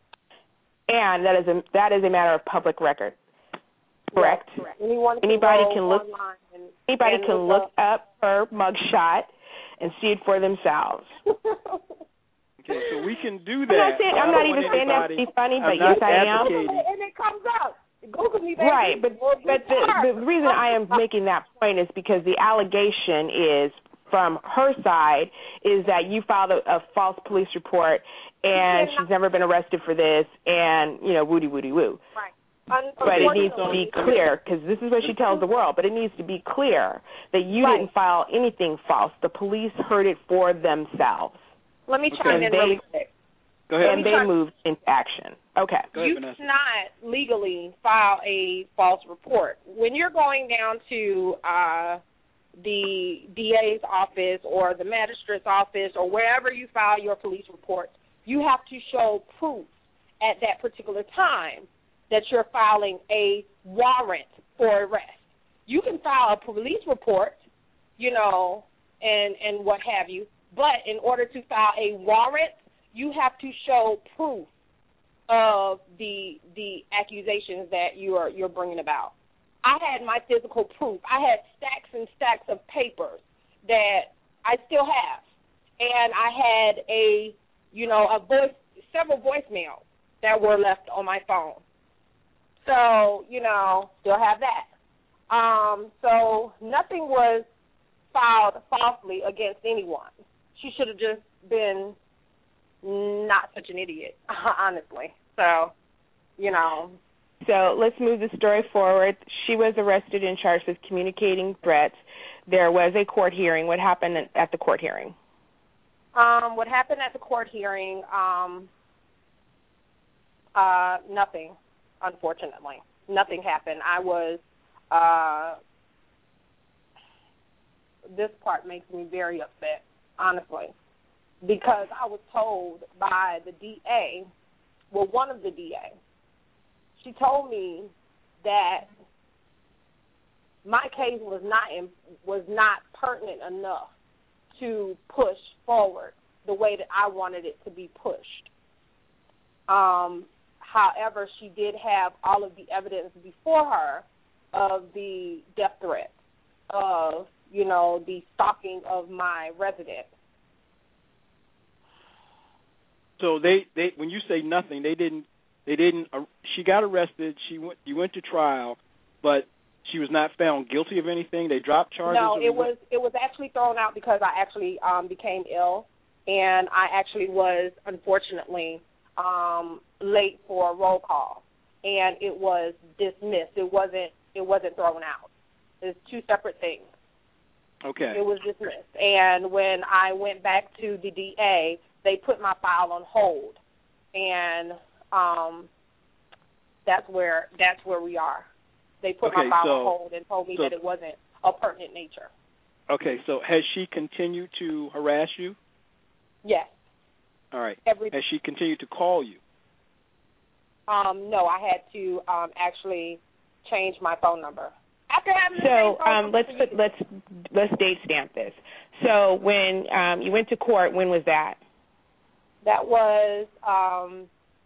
And that is a, that is a matter of public record. Correct. Yes, correct. Anyone can anybody go can look. And, anybody and can look up her mugshot and see it for themselves. Okay, so we can do that. I'm not, saying, I'm not even saying that to be funny, but yes, I am. And it comes up. Google me, baby. Right, but but the, the reason I am making that point is because the allegation is from her side is that you filed a, a false police report and she's never been arrested for this, and you know, woody woody woo. Right. But it needs to be clear, because this is what she tells the world, but it needs to be clear that you right. didn't file anything false. The police heard it for themselves. Let me chime and in they, really quick. Go ahead. And they chime- moved into action. Okay. Go ahead, you Vanessa. cannot legally file a false report. When you're going down to uh, the D A's office or the magistrate's office or wherever you file your police reports, you have to show proof at that particular time that you're filing a warrant for arrest. You can file a police report, you know, and, and what have you, but in order to file a warrant, you have to show proof of the the accusations that you are you're bringing about. I had my physical proof. I had stacks and stacks of papers that I still have, and I had a you know a voice several voicemails that were left on my phone. So, you know, still have that. Um, so nothing was filed falsely against anyone. She should have just been not such an idiot, honestly. So, you know. So let's move the story forward. She was arrested and charged with communicating threats. There was a court hearing. What happened at the court hearing? Um, what happened at the court hearing, um, uh, nothing. Unfortunately, nothing happened. I was, uh, this part makes me very upset, honestly, because I was told by the D A, well, one of the D A, she told me that my case was not in, was not pertinent enough to push forward the way that I wanted it to be pushed. Um. However, she did have all of the evidence before her of the death threat, of, you know, the stalking of my residence. So they, they when you say nothing, they didn't they didn't uh, she got arrested, she went you went to trial, but she was not found guilty of anything. They dropped charges. No, it was it was actually thrown out because I actually um, became ill, and I actually was unfortunately Um, late for a roll call, and it was dismissed. It wasn't. It wasn't thrown out. It's two separate things. Okay. It was dismissed, and when I went back to the D A, they put my file on hold, and um, that's where that's where we are. They put okay, my file so, on hold and told me so, that it wasn't of pertinent nature. Okay, so has she continued to harass you? Yes. All right. Every, Has she continued to call you? Um, no, I had to um, actually change my phone number. After having the so same phone um, number let's for put, let's let's date stamp this. So when um, you went to court, when was that? That was um,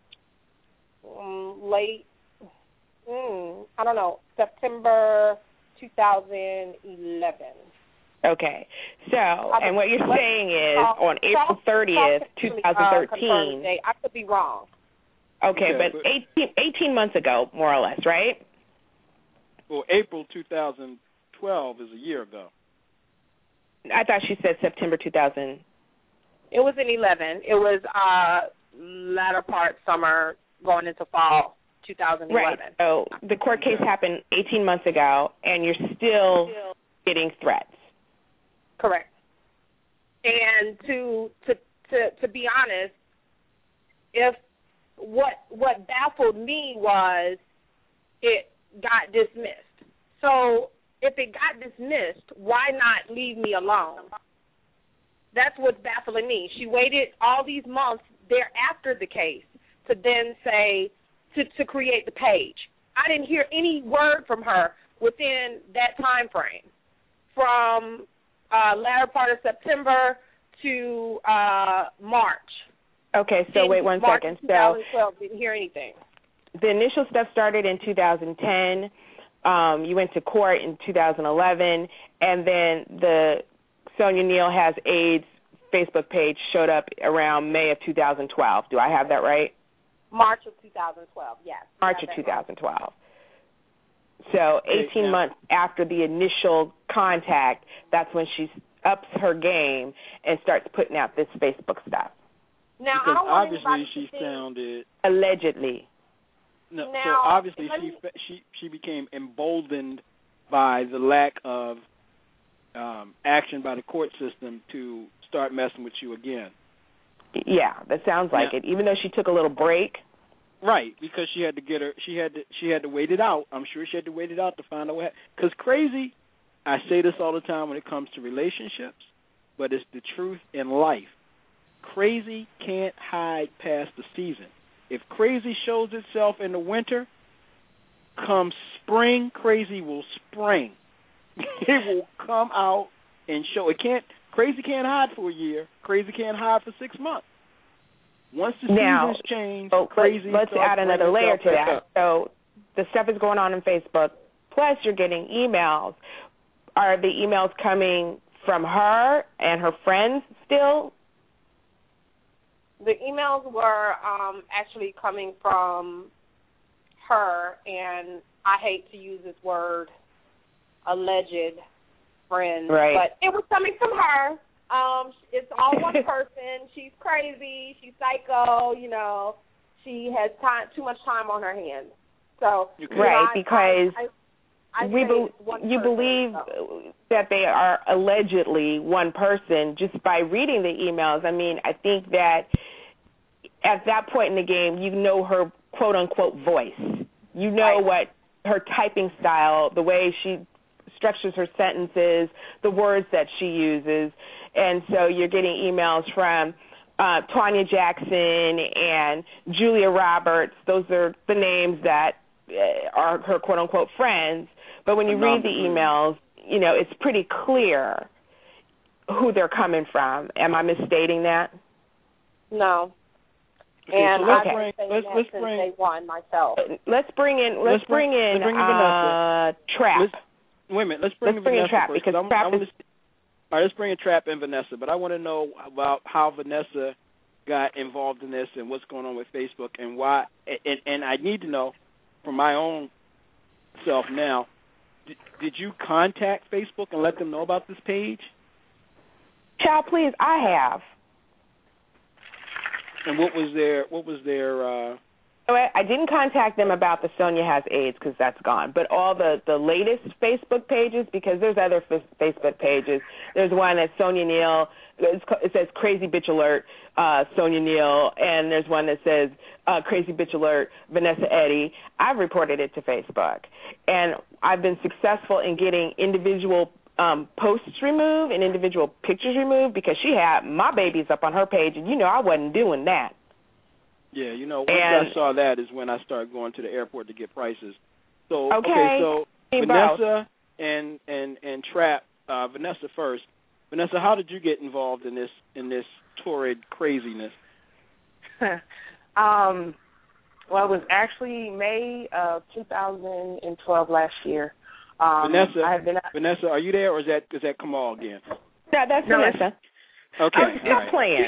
um, late. Mm, I don't know, September two thousand eleven. Okay. So, and what you're saying is uh, on April thirtieth, twenty thirteen. Uh, I could be wrong. Okay, okay, but eighteen, eighteen months ago, more or less, right? Well, April two thousand twelve is a year ago. I thought she said September two thousand. It was in eleven. It was uh, latter part summer going into fall two thousand eleven. Right. So the court case happened eighteen months ago, and you're still, still getting threats. Correct. And to to to to be honest, if what what baffled me was it got dismissed. So if it got dismissed, why not leave me alone? That's what's baffling me. She waited all these months thereafter the case to then say, to, to create the page. I didn't hear any word from her within that time frame, from uh, latter part of September to uh, March. Okay, so didn't, wait one March second. twenty twelve, didn't hear anything. The initial stuff started in two thousand ten. Um, you went to court in two thousand eleven, and then the Sonya Neal Has AIDS Facebook page showed up around May of two thousand twelve. Do I have that right? March of two thousand twelve, yes. March of two thousand twelve. So eighteen yeah. months after the initial contact, that's when she ups her game and starts putting out this Facebook stuff. Now, because I don't want obviously she think, sounded allegedly. No, now, so obviously me, she she she became emboldened by the lack of um, action by the court system to start messing with you again. Yeah, that sounds like yeah. it. Even though she took a little break. Right, because she had to get her. She had to. She had to wait it out. I'm sure she had to wait it out to find out what. Because crazy, I say this all the time when it comes to relationships, but it's the truth in life. Crazy can't hide past the season. If crazy shows itself in the winter, come spring, crazy will spring. It will come out and show. It can't. Crazy can't hide for a year. Crazy can't hide for six months. Once the now, seasons change, oh, crazy. Let's add another layer to that. Up. So the stuff is going on on Facebook. Plus, you're getting emails. Are the emails coming from her and her friends still? The emails were um, actually coming from her, and I hate to use this word, alleged friend, right. but it was coming from her. Um, it's all one person. She's crazy. She's psycho. You know, she has time, too much time on her hands. So right, you know, because I, I, I we be, you person, believe so. that they are allegedly one person just by reading the emails. I mean, I think that at that point in the game, you know her quote unquote voice. You know right. what her typing style, the way she structures her sentences, the words that she uses. And so you're getting emails from uh, Tanya Jackson and Julia Roberts. Those are the names that uh, are her quote-unquote friends. But when you read the emails, you know, it's pretty clear who they're coming from. Am I misstating that? No. Okay, and so let's I've bring, been saying let's, that let's since bring, day one myself. Let's bring in, let's, let's bring, bring in, let's bring in uh, Vanessa. Trap. Let's, wait a minute, let's bring let's in bring Vanessa in Trap first, because I'm, Trap I'm is... gonna, all right, let's bring in Trap and Vanessa, but I want to know about how Vanessa got involved in this and what's going on with Facebook and why, and, and I need to know from my own self now, did, did you contact Facebook and let them know about this page? Child, please, I have. And what was their, what was their, uh... I didn't contact them about the Sonya Has AIDS because that's gone, but all the, the latest Facebook pages, because there's other f- Facebook pages. There's one that's Sonya Neal. It's, it says Crazy Bitch Alert, uh, Sonya Neal, and there's one that says uh, Crazy Bitch Alert, Vanessa Eddy. I've reported it to Facebook, and I've been successful in getting individual um, posts removed and individual pictures removed because she had my babies up on her page, and you know I wasn't doing that. Yeah, you know, once and, I saw that is when I started going to the airport to get prices. So okay, okay so hey, Vanessa and and and Trap, uh, Vanessa first. Vanessa, how did you get involved in this in this torrid craziness? um, well, it was actually May of two thousand twelve last year. Um, Vanessa, I have been, Vanessa, are you there, or is that is that Kamal again? No, that's no, Vanessa. Okay, oh, stop right. playing.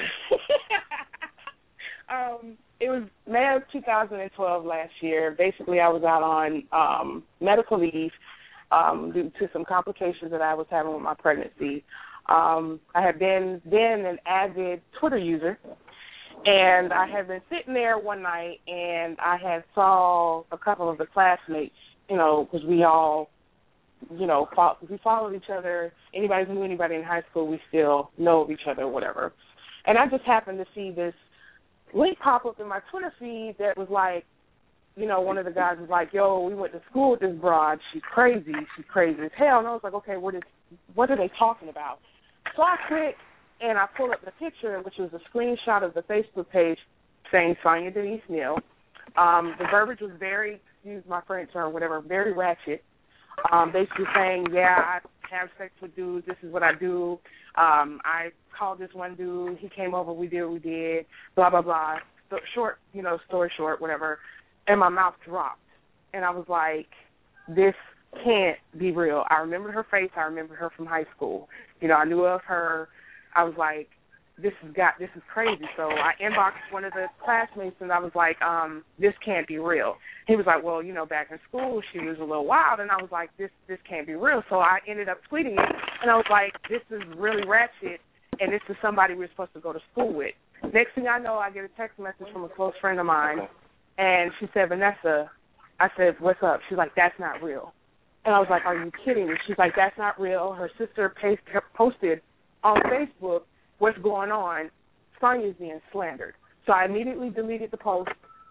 um, it was May of two thousand twelve last year. Basically, I was out on um, medical leave um, due to some complications that I was having with my pregnancy. Um, I had been then an avid Twitter user, and I had been sitting there one night, and I had saw a couple of the classmates, you know, because we all, you know, fought, we followed each other. Anybody who knew anybody in high school, we still know of each other, whatever. And I just happened to see this link pop up in my Twitter feed that was like, you know, one of the guys was like, yo, we went to school with this broad. She's crazy. She's crazy as hell. And I was like, okay, what is, what are they talking about? So I clicked, And I pulled up the picture, which was a screenshot of the Facebook page saying Sonya Denise Neal. Um, the verbiage was very, excuse my French or whatever, very ratchet. Um, basically saying, yeah, I have sex with dudes. This is what I do. Um, I called this one dude. He came over. We did what we did. Blah, blah, blah. So short, you know, story short, whatever. And my mouth dropped. And I was like, this can't be real. I remembered her face. I remembered her from high school. You know, I knew of her. I was like, this is got this is crazy. So I inboxed one of the classmates, and I was like, um, this can't be real. He was like, well, you know, back in school she was a little wild, and I was like, this this can't be real. So I ended up tweeting it, and I was like, this is really ratchet, and this is somebody we're supposed to go to school with. Next thing I know, I get a text message from a close friend of mine, and she said, Vanessa, I said, what's up? She's like, that's not real. And I was like, are you kidding me? She's like, that's not real. Her sister paste, posted on Facebook what's going on. Sonya's being slandered. So I immediately deleted the post,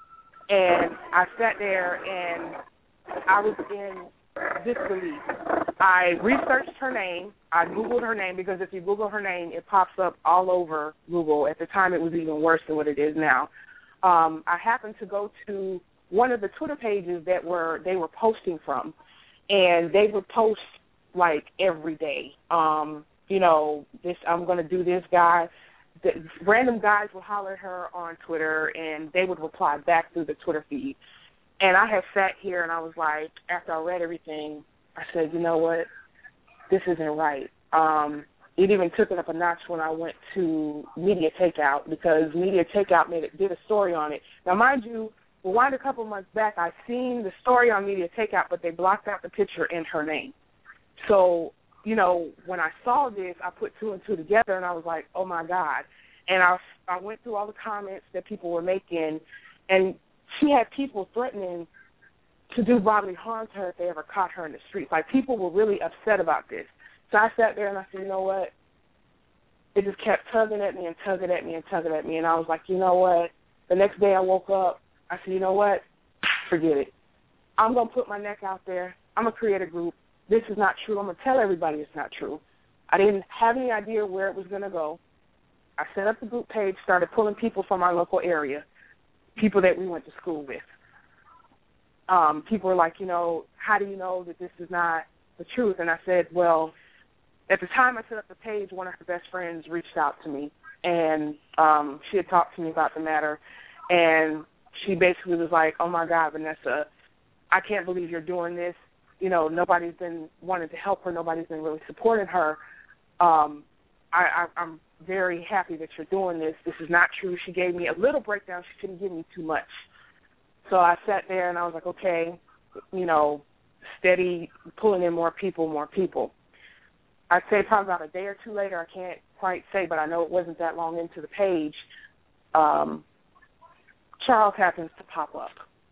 and I sat there, and I was in disbelief. I researched her name. I Googled her name, because if you Google her name, it pops up all over Google. At the time, it was even worse than what it is now. Um, I happened to go to one of the Twitter pages that were they were posting from, and they would post like every day. Um, you know, this I'm going to do this guy. The, random guys would holler at her on Twitter, and they would reply back through the Twitter feed. And I had sat here, and I was like, after I read everything, I said, you know what, this isn't right. Um, it even took it up a notch when I went to Media Takeout, because Media Takeout made it, did a story on it. Now, mind you, rewind a couple months back, I seen the story on Media Takeout, but they blocked out the picture in her name. So, you know, when I saw this, I put two and two together, and I was like, oh, my God. And I, I went through all the comments that people were making, and she had people threatening to do bodily harm to her if they ever caught her in the streets. Like, people were really upset about this. So I sat there and I said, you know what? It just kept tugging at me and tugging at me and tugging at me. And I was like, you know what? The next day I woke up, I said, you know what? Forget it. I'm going to put my neck out there. I'm going to create a group. This is not true. I'm going to tell everybody it's not true. I didn't have any idea where it was going to go. I set up the group page, started pulling people from our local area, people that we went to school with. Um, people were like, you know, how do you know that this is not the truth? And I said, well, at the time I set up the page, one of her best friends reached out to me, and um, she had talked to me about the matter, and she basically was like, oh, my God, Vanessa, I can't believe you're doing this. You know, nobody's been wanting to help her. Nobody's been really supporting her. Um, I, I, I'm very happy that you're doing this. This is not true. She gave me a little breakdown. She couldn't give me too much. So I sat there and I was like, okay, you know, steady pulling in more people, more people. I'd say probably about a day or two later, I can't quite say, but I know it wasn't that long into the page, um, Charles happens to pop up.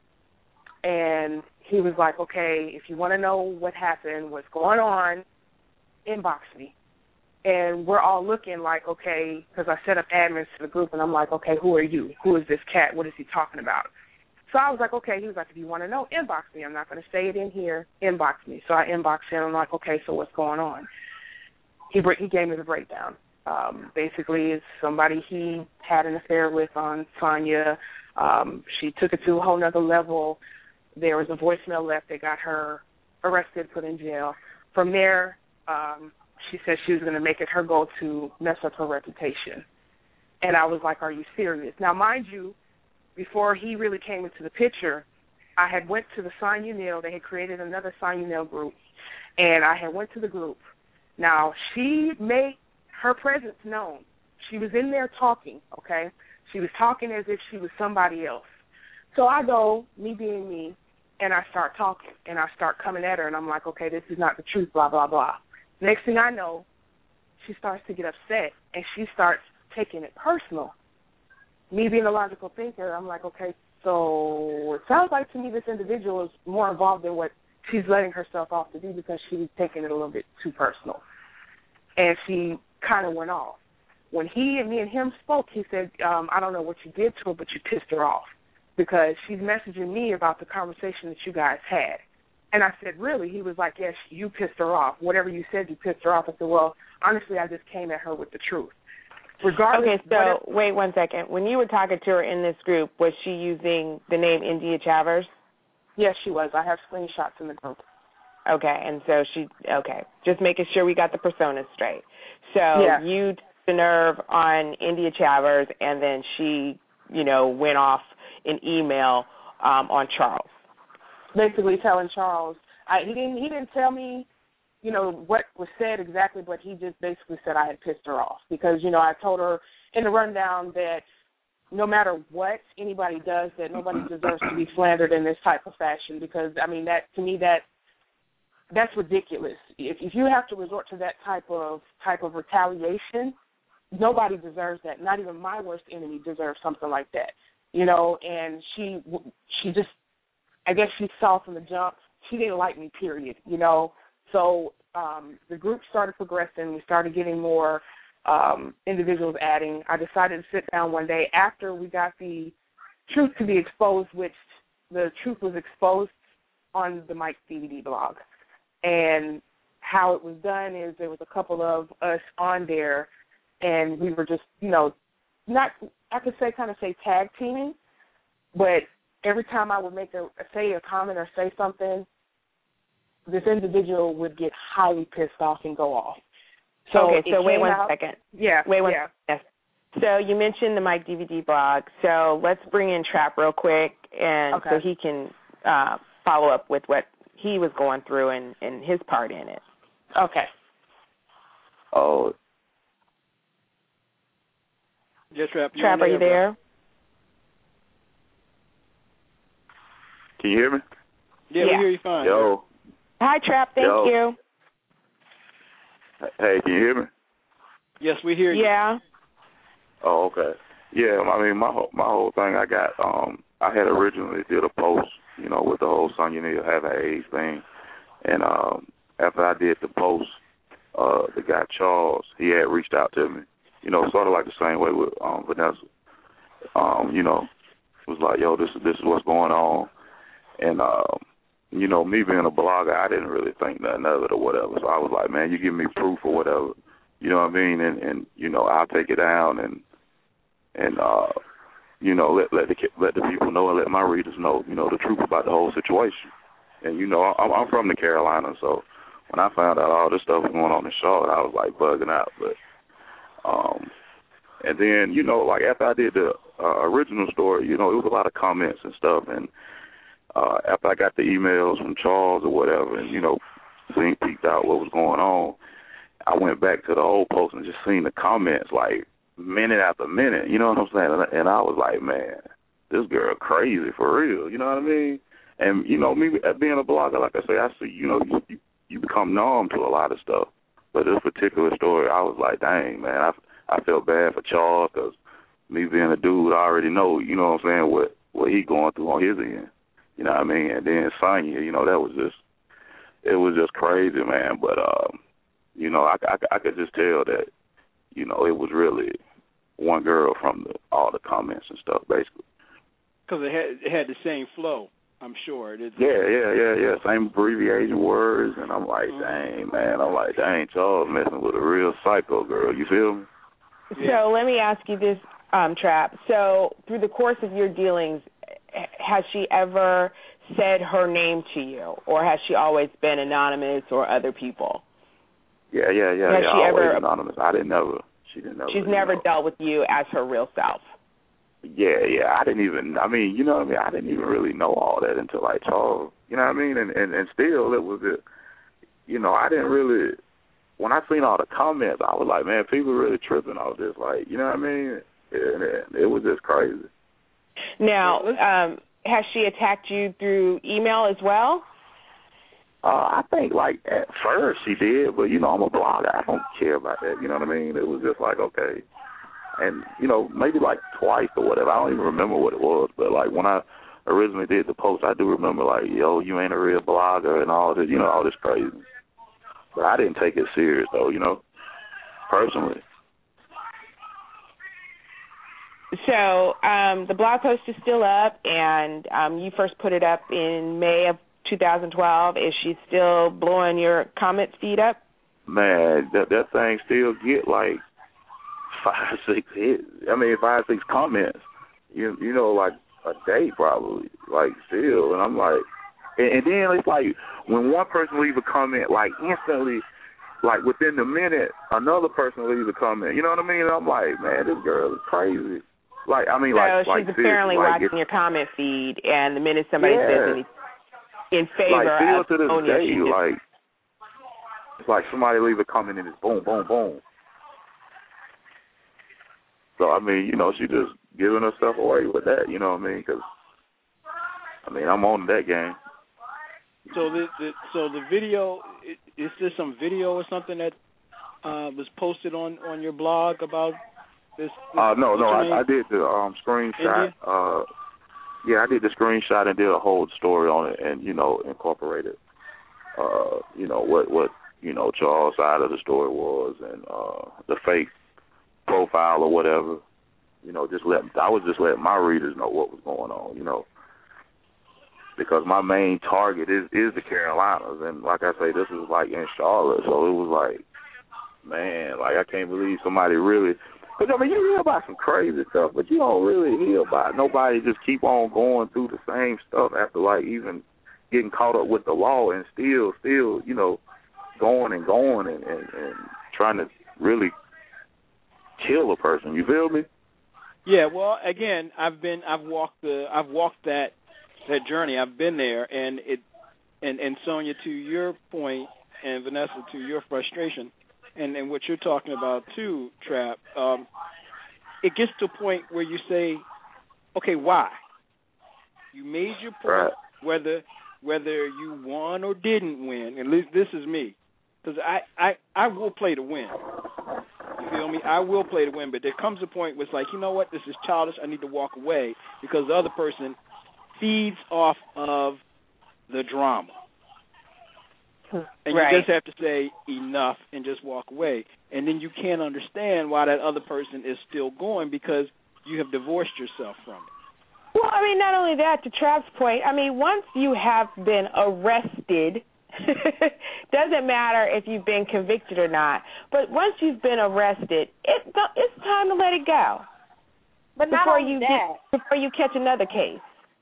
And he was like, okay, if you want to know what happened, what's going on, inbox me. And we're all looking like, okay, because I set up admins to the group, and I'm like, okay, who are you? Who is this cat? What is he talking about? So I was like, okay. He was like, if you want to know, inbox me. I'm not going to say it in here. Inbox me. So I inboxed him. I'm like, okay, so what's going on? He he gave me the breakdown. Um, basically, it's somebody he had an affair with on Sonya. Um, she took it to a whole nother level. There was a voicemail left that got her arrested, put in jail. From there, um, she said she was going to make it her goal to mess up her reputation. And I was like, are you serious? Now, mind you, before he really came into the picture, I had went to the Sonya Neal. They had created another Sonya Neal group, and I had went to the group. Now, she made her presence known. She was in there talking, okay? She was talking as if she was somebody else. So I go, me being me, and I start talking, and I start coming at her, and I'm like, okay, this is not the truth, blah, blah, blah. Next thing I know, she starts to get upset, and she starts taking it personal. Me being a logical thinker, I'm like, okay, so it sounds like to me this individual is more involved in what she's letting herself off to do, because she's taking it a little bit too personal. And she kind of went off. When he and me and him spoke, he said, um, I don't know what you did to her, but you pissed her off, because she's messaging me about the conversation that you guys had. And I said, really? He was like, yes, you pissed her off. Whatever you said, you pissed her off. I said, well, honestly, I just came at her with the truth. regardless. Okay, so wait one second. When you were talking to her in this group, was she using the name India Chavez? Yes, she was. I have screenshots in the group. Okay, and so she, okay, just making sure we got the personas straight. So yeah. you took the nerve on India Chavez, and then she, you know, went off an email um, on Charles. Basically telling Charles, I, he didn't he didn't tell me, you know, what was said exactly, but he just basically said I had pissed her off because, you know, I told her in the rundown that no matter what anybody does, that nobody deserves to be slandered in this type of fashion because, I mean, that to me, that that's ridiculous. If, if you have to resort to that type of type of retaliation, nobody deserves that. Not even my worst enemy deserves something like that, you know, and she she just, I guess she saw from the jump, she didn't like me, period, you know. So um, the group started progressing. We started getting more um, individuals adding. I decided to sit down one day after we got the truth to be exposed, which the truth was exposed on the Mike's D V D blog. And how it was done is there was a couple of us on there, and we were just, you know, not, I could say kind of say tag teaming, but every time I would make a, say a comment or say something, this individual would get highly pissed off and go off. So okay, so wait one out, second. Yeah, wait one yeah. second. So you mentioned the Mike D V D blog. So let's bring in Trap real quick, and okay. so he can uh, follow up with what he was going through and, and his part in it. Okay. Oh. Yeah, Trap. You Trap, are you there? Can you hear me? Yeah, yeah. we hear you fine. Yo. Hi, Trap. Thank Yo. you. Hey, can you hear me? Yes, we hear you. Yeah. Oh, okay. Yeah, I mean, my whole, my whole thing, I got, um, I had originally did a post, you know, with the whole Sonya Neal having AIDS thing. And um, after I did the post, uh, the guy Charles, he had reached out to me, you know, sort of like the same way with um, Vanessa. Um, you know, it was like, yo, this is, this is what's going on. And, um, you know, me being a blogger, I didn't really think nothing of it or whatever. So I was like, man, you give me proof or whatever, you know what I mean? And, and you know, I'll take it down and, and uh, you know, let let the let the people know and let my readers know, you know, the truth about the whole situation. And, you know, I'm, I'm from the Carolinas, so when I found out all this stuff was going on in Charlotte, I was, like, bugging out. But, um, and then, you know, like after I did the uh, original story, you know, it was a lot of comments and stuff. And uh, after I got the emails from Charles or whatever and, you know, seen, peeked out what was going on, I went back to the old post and just seen the comments, like, minute after minute, you know what I'm saying? And I was like, man, this girl crazy for real, you know what I mean? And, you know, me being a blogger, like I say, I see, you know, you, you become numb to a lot of stuff. But this particular story, I was like, dang, man, I, I felt bad for Charles because me being a dude, I already know, you know what I'm saying, what, what he going through on his end, you know what I mean? And then Sonya, you know, that was just, it was just crazy, man. But, um, you know, I, I, I could just tell that, you know, it was really one girl from the, all the comments and stuff, basically. Because it had, it had the same flow, I'm sure. It is. Yeah, yeah, yeah, yeah. Same abbreviation words, and I'm like, dang, man. I'm like, dang, Charles messing with a real psycho girl. You feel me? So let me ask you this, um, Trap. So through the course of your dealings, has she ever said her name to you, or has she always been anonymous or other people? Yeah, yeah, yeah. Has yeah, she always ever, anonymous. I didn't never. She didn't never. She's never know. dealt with you as her real self. Yeah, yeah. I didn't even. I mean, you know what I mean. I didn't even really know all that until like Charles. You know what I mean? And and, and still, it was a, you know, I didn't really. When I seen all the comments, I was like, man, people really tripping off this. Like, you know what I mean? And it, it was just crazy. Now, um, has she attacked you through email as well? Uh, I think, like, at first she did, but, you know, I'm a blogger. I don't care about that, you know what I mean? It was just like, okay. And, you know, maybe, like, twice or whatever. I don't even remember what it was. But, like, when I originally did the post, I do remember, like, yo, you ain't a real blogger and all this, you know, all this crazy. But I didn't take it serious, though, you know, personally. So um, the blog post is still up, and um, you first put it up in May of two thousand twelve. Is she still blowing your comments feed up? Man, that that thing still get like five, six hits. I mean, five, six comments. You you know, like a day probably, like still. And I'm like, and, and then it's like when one person leaves a comment, like instantly, like within the minute, another person leaves a comment. You know what I mean? And I'm like, man, this girl is crazy. Like, I mean, so like, she's like apparently like watching your comment feed, and the minute somebody yeah. says anything in favor like, still of to this Sonya, day, she just, like, it's like somebody leave a comment and it's boom, boom, boom. So, I mean, you know, she just giving herself away with that, you know what I mean? Because, I mean, I'm on that game. So the, the so the video, is there some video or something that uh, was posted on, on your blog about this? this uh, no, no, I, I did the um, screenshot. India? Uh, yeah, I did the screenshot and did a whole story on it and, you know, incorporated, uh, you know, what, what, you know, Charles' side of the story was and uh, the fake profile or whatever. You know, just let I was just letting my readers know what was going on, you know. Because my main target is, is the Carolinas. And like I say, this was like in Charlotte. So it was like, man, like I can't believe somebody really. But I mean, you hear about some crazy stuff, but you don't really hear about nobody just keep on going through the same stuff after like even getting caught up with the law and still, still, you know, going and going and, and, and trying to really kill a person. You feel me? Yeah. Well, again, I've been, I've walked the, I've walked that. that journey. I've been there, and it, and, and Sonya, to your point, and Vanessa, to your frustration, and, and what you're talking about too, Trap, um, it gets to a point where you say, okay, why? You made your point, right. whether whether you won or didn't win. At least this is me, because I, I, I will play to win. You feel me? I will play to win, but there comes a point where it's like, you know what, this is childish, I need to walk away, because the other person feeds off of the drama. And right. you just have to say enough and just walk away. And then you can't understand why that other person is still going because you have divorced yourself from it. Well, I mean, not only that, to Trap's point, I mean, once you have been arrested, doesn't matter if you've been convicted or not, but once you've been arrested, it, it's time to let it go. But not before only you that. Get, before you catch another case.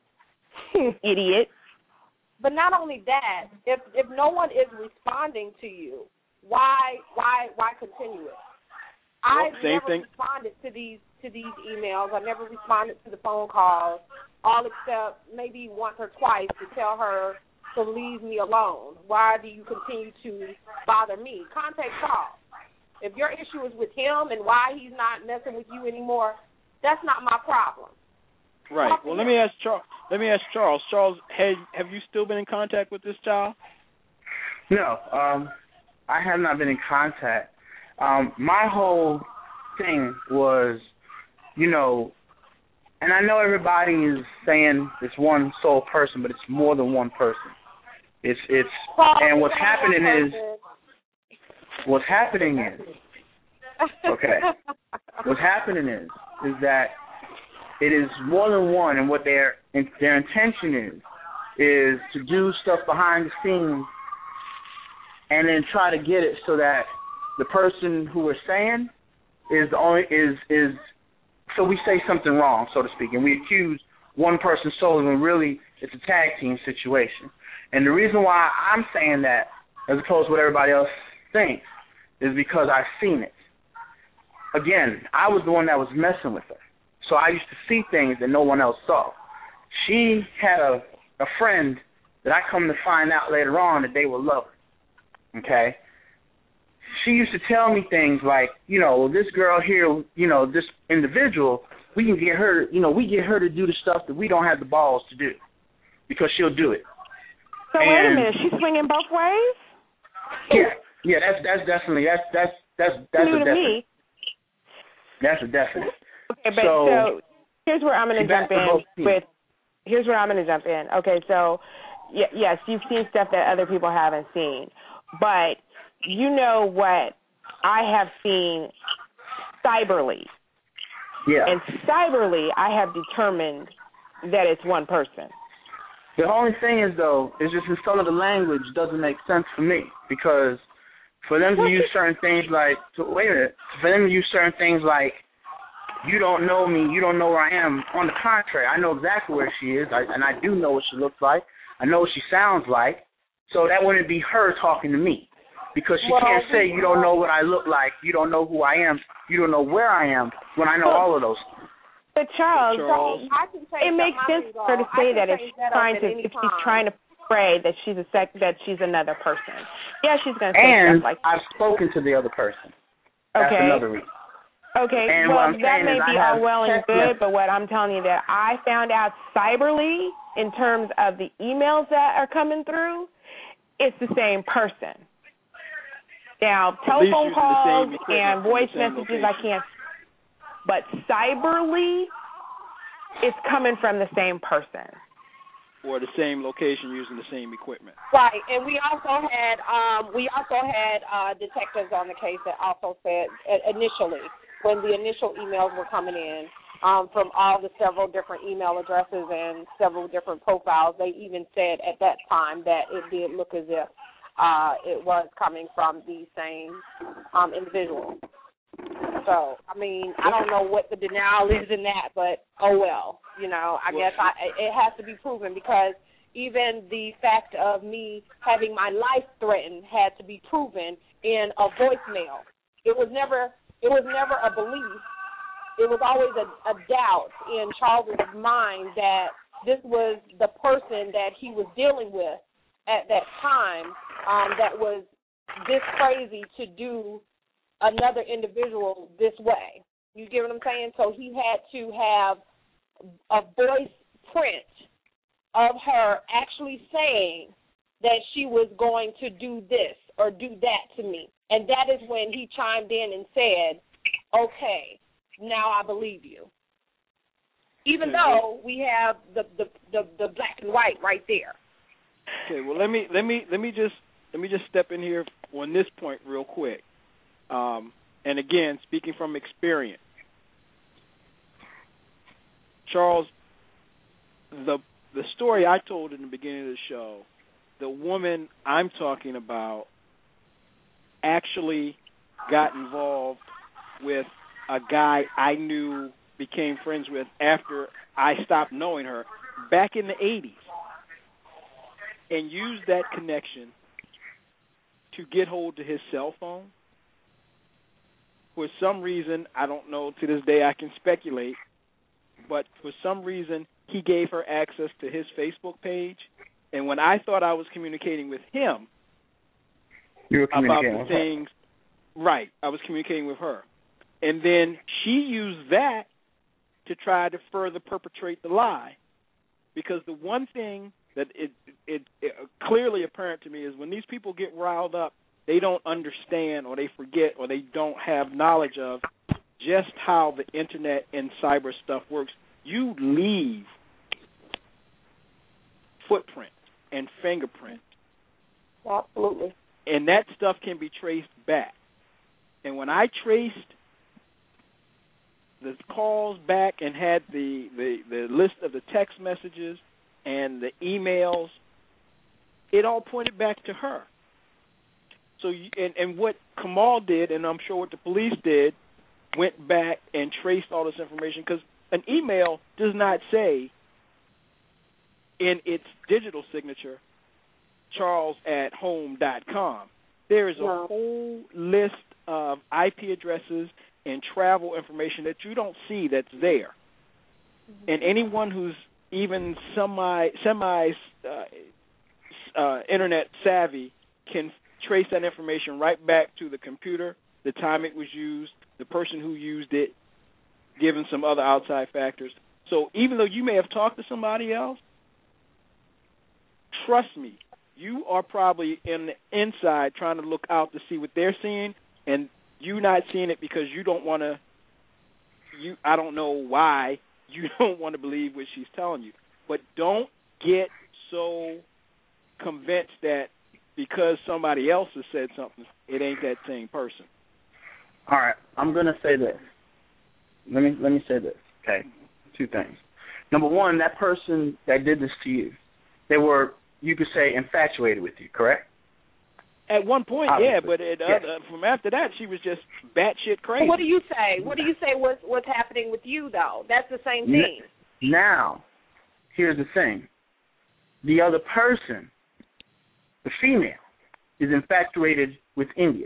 Idiot. But not only that, if if no one is responding to you, why why why continue it? Well, I've same never thing. responded to these to these emails. I never responded to the phone calls, all except maybe once or twice to tell her to leave me alone. Why do you continue to bother me? Contact Charles. If your issue is with him and why he's not messing with you anymore, that's not my problem. Right. Well, let me ask Charles. Let me ask Charles. Charles, have have you still been in contact with this child? No, um, I have not been in contact. Um, my whole thing was, you know, and I know everybody is saying it's one sole person, but it's more than one person. It's it's and what's happening is what's happening is okay. What's happening is is that it is more than one, and what their their intention is is to do stuff behind the scenes, and then try to get it so that the person who we're saying is the only is is so we say something wrong, so to speak, and we accuse one person solely when really it's a tag team situation. And the reason why I'm saying that, as opposed to what everybody else thinks, is because I've seen it. Again, I was the one that was messing with her. So I used to see things that no one else saw. She had a, a friend that I come to find out later on that they were lovers, okay? She used to tell me things like, you know, this girl here, you know, this individual, we can get her, you know, we get her to do the stuff that we don't have the balls to do because she'll do it. So and, wait a minute, she's swinging both ways? Yeah, yeah, that's that's definitely, that's, that's, that's, that's New a to definite. me. That's a definite. Okay, but so, so here's where I'm going to jump in with, here's where I'm going to jump in. Okay, so, y- yes, you've seen stuff that other people haven't seen, but you know what I have seen cyberly. Yeah. And cyberly, I have determined that it's one person. The only thing is, though, is just in some of the language doesn't make sense for me because For them to use certain things like, to, wait a minute, for them to use certain things like, you don't know me, you don't know where I am. On the contrary, I know exactly where she is, I, and I do know what she looks like. I know what she sounds like. So that wouldn't be her talking to me. Because she well, can't say, you don't know what I look like, you don't know who I am, you don't know where I am, when I know all of those things. But Charles, Charles. it makes sense for her to say that if she's trying to, if she's trying to pray that she's a sec, that she's another person. Yeah, she's going to say and stuff like that. I've spoken to the other person. That's okay. another reason. Okay, and well, that may is be all well and good, but what I'm telling you that I found out cyberly in terms of the emails that are coming through, it's the same person. Now, telephone calls and voice messages, I can't, but cyberly, it's coming from the same person. Or the same location using the same equipment. Right, and we also had um, we also had uh, detectives on the case that also said uh, initially, when the initial emails were coming in um, from all the several different email addresses and several different profiles, they even said at that time that it did look as if uh, it was coming from the same um, individual. So, I mean, I don't know what the denial is in that, but oh well. You know, I guess I, it has to be proven because even the fact of me having my life threatened had to be proven in a voicemail. It was never, it was never a belief. It was always a, a doubt in Charles's mind that this was the person that he was dealing with at that time um, that was this crazy to do another individual this way. You get what I'm saying? So he had to have a voice print of her actually saying that she was going to do this or do that to me. And that is when he chimed in and said, okay, now I believe you. Even okay, though we have the, the, the, the black and white right there. Okay, well let me let me let me just let me just step in here on this point real quick. Um, and again, speaking from experience, Charles, the the story I told in the beginning of the show, the woman I'm talking about actually got involved with a guy I knew, became friends with after I stopped knowing her back in the eighties, and used that connection to get hold of his cell phone. For some reason, I don't know, to this day I can speculate, but for some reason he gave her access to his Facebook page, and when I thought I was communicating with him you were about communicating the with things, her. Right, I was communicating with her. And then she used that to try to further perpetrate the lie, because the one thing that it, it, it clearly apparent to me is when these people get riled up, they don't understand or they forget or they don't have knowledge of just how the internet and cyber stuff works. You leave footprint and fingerprint. Absolutely. And that stuff can be traced back. And when I traced the calls back and had the, the, the list of the text messages and the emails, it all pointed back to her. So, you, and, and what Kamal did, and I'm sure what the police did, went back and traced all this information, because an email does not say in its digital signature, charles at home dot com. There is a no. whole list of I P addresses and travel information that you don't see that's there. Mm-hmm. And anyone who's even semi, semi uh, uh, internet savvy can trace that information right back to the computer, the time it was used, the person who used it, given some other outside factors. So even though you may have talked to somebody else, trust me, you are probably in the inside trying to look out to see what they're seeing, and you not seeing it because you don't want to, you I don't know why, you don't want to believe what she's telling you. But don't get so convinced that because somebody else has said something, it ain't that same person. All right, I'm gonna say this. Let me let me say this. Okay, two things. Number one, that person that did this to you, they were, you could say, infatuated with you, correct? At one point, Obviously. yeah, but it, yes. uh, from after that, she was just batshit crazy. What do you say? What do you say what's, what's happening with you, though? That's the same thing. Now, here's the thing. The other person, the female, is infatuated with India.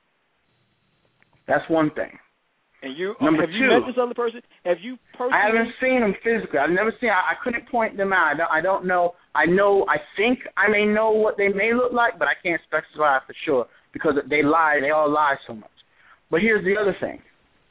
That's one thing. And you Number have two, you met this other person? Have you personally? I haven't seen them physically. I've never seen. I, I couldn't point them out. I don't, I don't know. I know. I think I may know what they may look like, but I can't specify for sure because they lie. They all lie so much. But here's the other thing.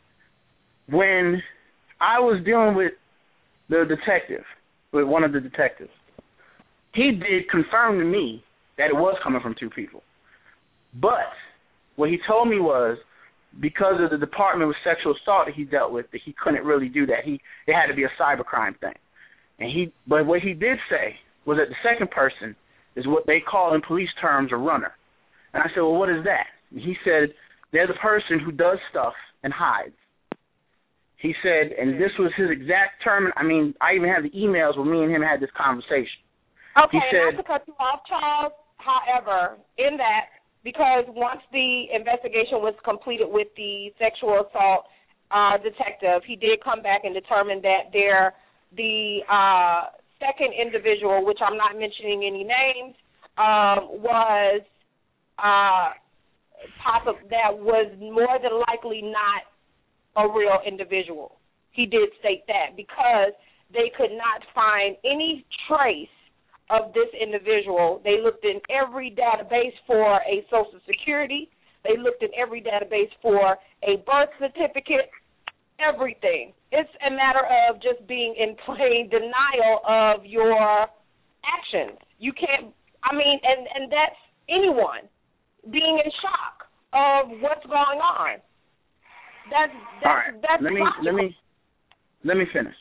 When I was dealing with the detective, with one of the detectives, he did confirm to me that it was coming from two people. But what he told me was, because of the department with sexual assault that he dealt with, that he couldn't really do that. He it had to be a cybercrime thing. And he, but what he did say was that the second person is what they call in police terms a runner. And I said, well, what is that? And he said, they're the person who does stuff and hides. He said, and this was his exact term. I mean, I even have the emails where me and him had this conversation. Okay, he said, not to cut you off, Charles. However, in that, because once the investigation was completed with the sexual assault uh, detective, he did come back and determine that there, the uh, second individual, which I'm not mentioning any names, um, was uh, possible. That was more than likely not a real individual. He did state that because they could not find any trace of this individual. They looked in every database for a Social Security. They looked in every database for a birth certificate, everything. It's a matter of just being in plain denial of your actions. You can't, I mean, and, and that's anyone being in shock of what's going on. That's, that's, all right, that's let me, logical. let me, let me finish.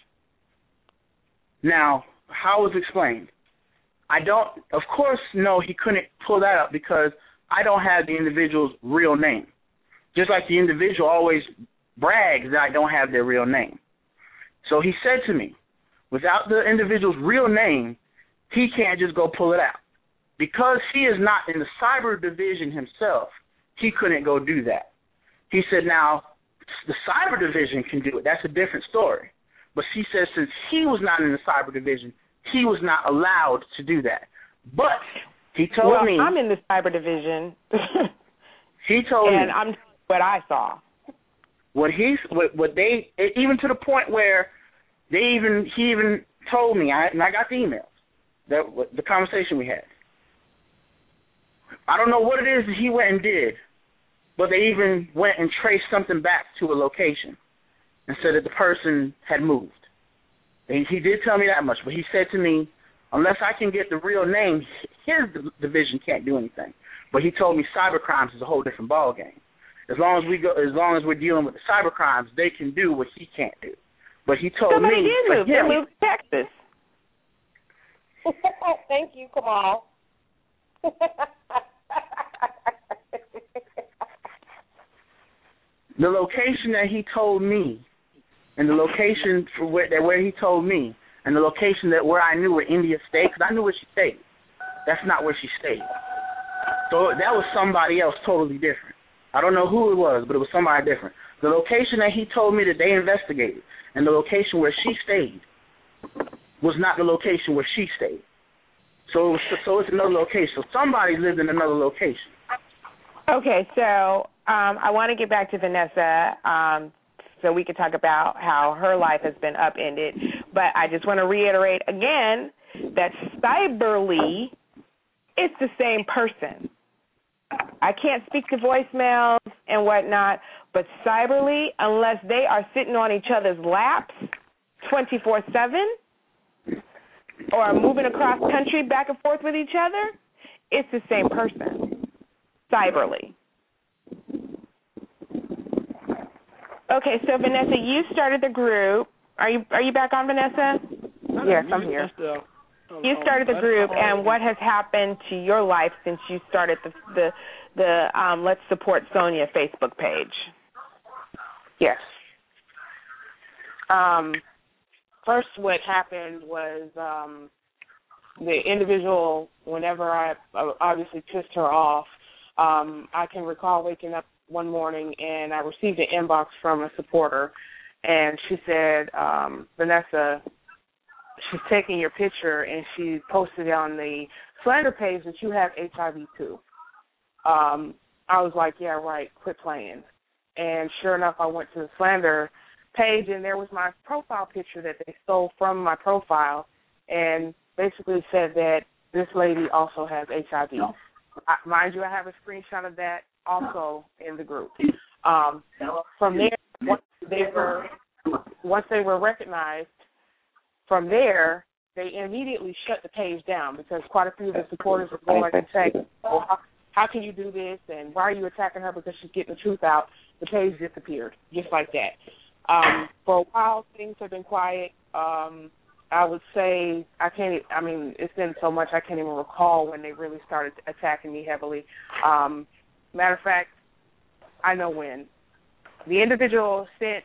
Now, how it was explained, I don't, of course, no, he couldn't pull that up because I don't have the individual's real name. Just like the individual always brags that I don't have their real name. So he said to me, without the individual's real name, he can't just go pull it out. Because he is not in the cyber division himself, he couldn't go do that. He said, now, the cyber division can do it. That's a different story. But he said since he was not in the cyber division, he was not allowed to do that. But he told well, me... I'm in the cyber division. he told and me... And I'm what I saw. What he... What, what they... Even to the point where they even... He even told me, I, and I got the emails, that the conversation we had. I don't know what it is that he went and did, but they even went and traced something back to a location and said that the person had moved. And he did tell me that much, but he said to me, unless I can get the real name, his division can't do anything. But he told me cyber crimes is a whole different ballgame. As long as we go, as long as we're dealing with the cyber crimes, they can do what he can't do. But he told Somebody me, did move. him, They moved to Texas. Thank you, Kamal. the location that he told me, and the location for where, that where he told me, and the location that where I knew where India stayed, because I knew where she stayed. That's not where she stayed. So that was somebody else totally different. I don't know who it was, but it was somebody different. The location that he told me that they investigated and the location where she stayed was not the location where she stayed. So it was, so it's another location. So somebody lived in another location. Okay, so um, I want to get back to Vanessa um, so we can talk about how her life has been upended. But I just want to reiterate again that cyberly, it's the same person. I can't speak to voicemails and whatnot, but cyberly, unless they are sitting on each other's laps twenty-four seven or are moving across country back and forth with each other, it's the same person, cyberly. Okay, so Vanessa, you started the group. Are you are you back on, Vanessa? Yes, I'm here. You started the group, and what has happened to your life since you started the the, the um, Let's Support Sonia Facebook page? Yes. Um, first, what happened was um, the individual, whenever I obviously pissed her off, Um, I can recall waking up one morning and I received an inbox from a supporter, and she said, um, Vanessa, she's taking your picture and she posted on the slander page that you have H I V too. Um, I was like, yeah, right, quit playing. And sure enough, I went to the slander page, and there was my profile picture that they stole from my profile and basically said that this lady also has H I V. No. I, mind you, I have a screenshot of that also in the group. Um, from there, once they were once they were recognized, from there they immediately shut the page down because quite a few of the supporters were going to say, well, how, how can you do this, and why are you attacking her because she's getting the truth out? The page disappeared, just like that. Um, for a while, things have been quiet. Um, I would say I can't. I mean, it's been so much I can't even recall when they really started attacking me heavily. Um, matter of fact, I know when. The individual sent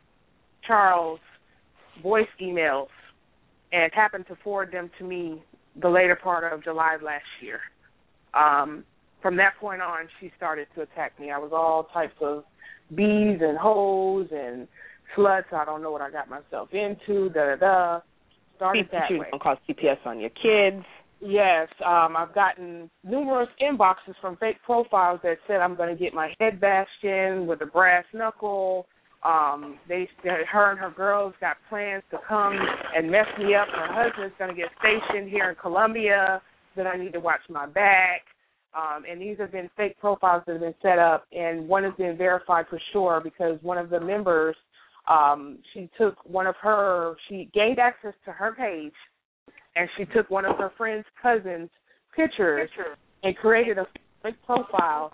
Charles voice emails and happened to forward them to me the later part of July of last year. Um, from that point on, she started to attack me. I was all types of bees and hoes and sluts. I don't know what I got myself into. Da da da. Started that way. Don't call C P S on your kids. Yes, um, I've gotten numerous inboxes from fake profiles that said I'm going to get my head bashed in with a brass knuckle. Um, they, her and her girls got plans to come and mess me up. Her husband's going to get stationed here in Colombia. That I need to watch my back. Um, and these have been fake profiles that have been set up, and one has been verified for sure because one of the members, um, she took one of her, she gained access to her page, and she took one of her friend's cousin's pictures and created a fake profile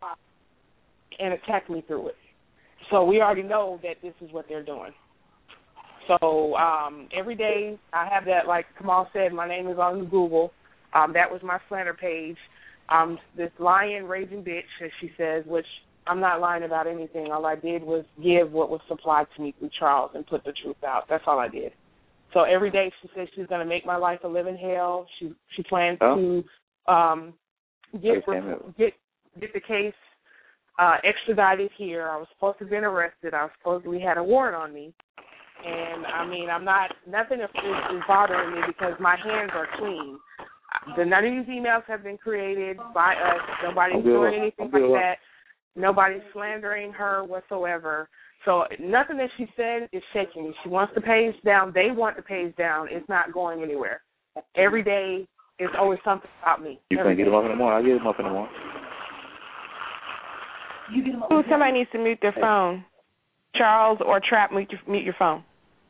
and attacked me through it. So we already know that this is what they're doing. So um, every day I have that, like Kamal said, my name is on Google. Um, that was my slander page. Um, this lying, raging bitch, as she says, which I'm not lying about anything. All I did was give what was supplied to me through Charles and put the truth out. That's all I did. So every day she says she's going to make my life a living hell. She she plans oh. to um, get, get get the case uh, extradited here. I was supposed to have been arrested. I was supposedly had a warrant on me. And, I mean, I'm not, nothing is, is bothering me because my hands are clean. The, none of these emails have been created by us. Nobody's doing anything like that. Nobody's slandering her whatsoever. So nothing that she said is shaking me. She wants the page down. They want the page down. It's not going anywhere. Every day, it's always something about me. You can get them up in the morning. I'll get them up in the morning. Ooh, somebody needs to mute their phone. Charles or Trap, mute your, mute your phone.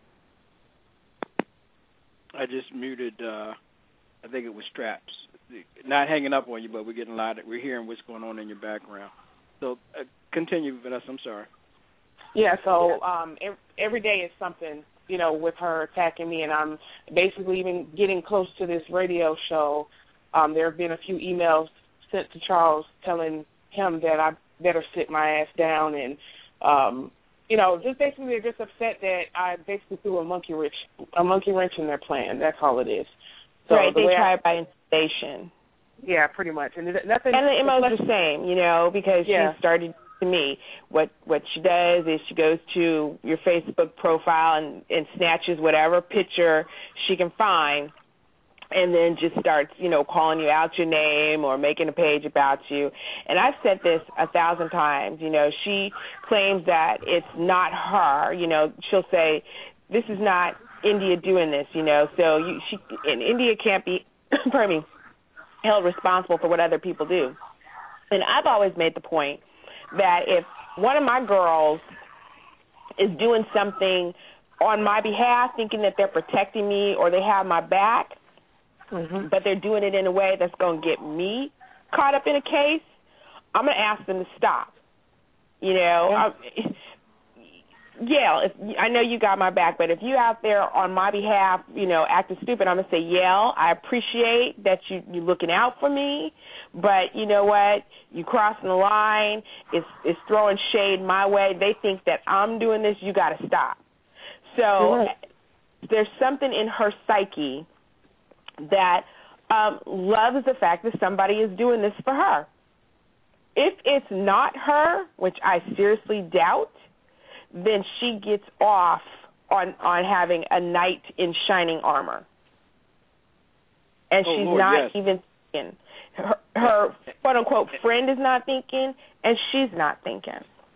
I just muted, uh, I think it was Traps. Not hanging up on you, but we're getting a lot of, we're hearing what's going on in your background. So uh, continue, Vanessa. I'm sorry. Yeah, so um, every, every day is something, you know, with her attacking me, and I'm basically even getting close to this radio show. Um, there have been a few emails sent to Charles telling him that I better sit my ass down, and, um, you know, just basically they're just upset that I basically threw a monkey wrench, a monkey wrench in their plan. That's all it is. So right, the they try I, it by intimidation. Yeah, pretty much. And nothing. And the M O's the same, you know, because yeah. she started to me. What what she does is she goes to your Facebook profile and, and snatches whatever picture she can find, and then just starts, you know, calling you out your name or making a page about you. And I've said this a thousand times. You know, she claims that it's not her. You know, she'll say, "This is not India doing this." You know, so you she and India can't be, pardon me, held responsible for what other people do. And I've always made the point that if one of my girls is doing something on my behalf, thinking that they're protecting me or they have my back, mm-hmm. but they're doing it in a way that's going to get me caught up in a case, I'm going to ask them to stop. You know, yeah. Yell. If, I know you got my back, but if you out there on my behalf, you know, acting stupid, I'm going to say, yell. I appreciate that you, you're looking out for me, but you know what? You crossing the line. It's, it's throwing shade my way. They think that I'm doing this. You got to stop. So right. There's something in her psyche that um, loves the fact that somebody is doing this for her. if it's not her, which I seriously doubt, then she gets off on on having a knight in shining armor, and oh, she's Lord, not yes. even thinking. Her, her quote unquote friend is not thinking, and she's not thinking.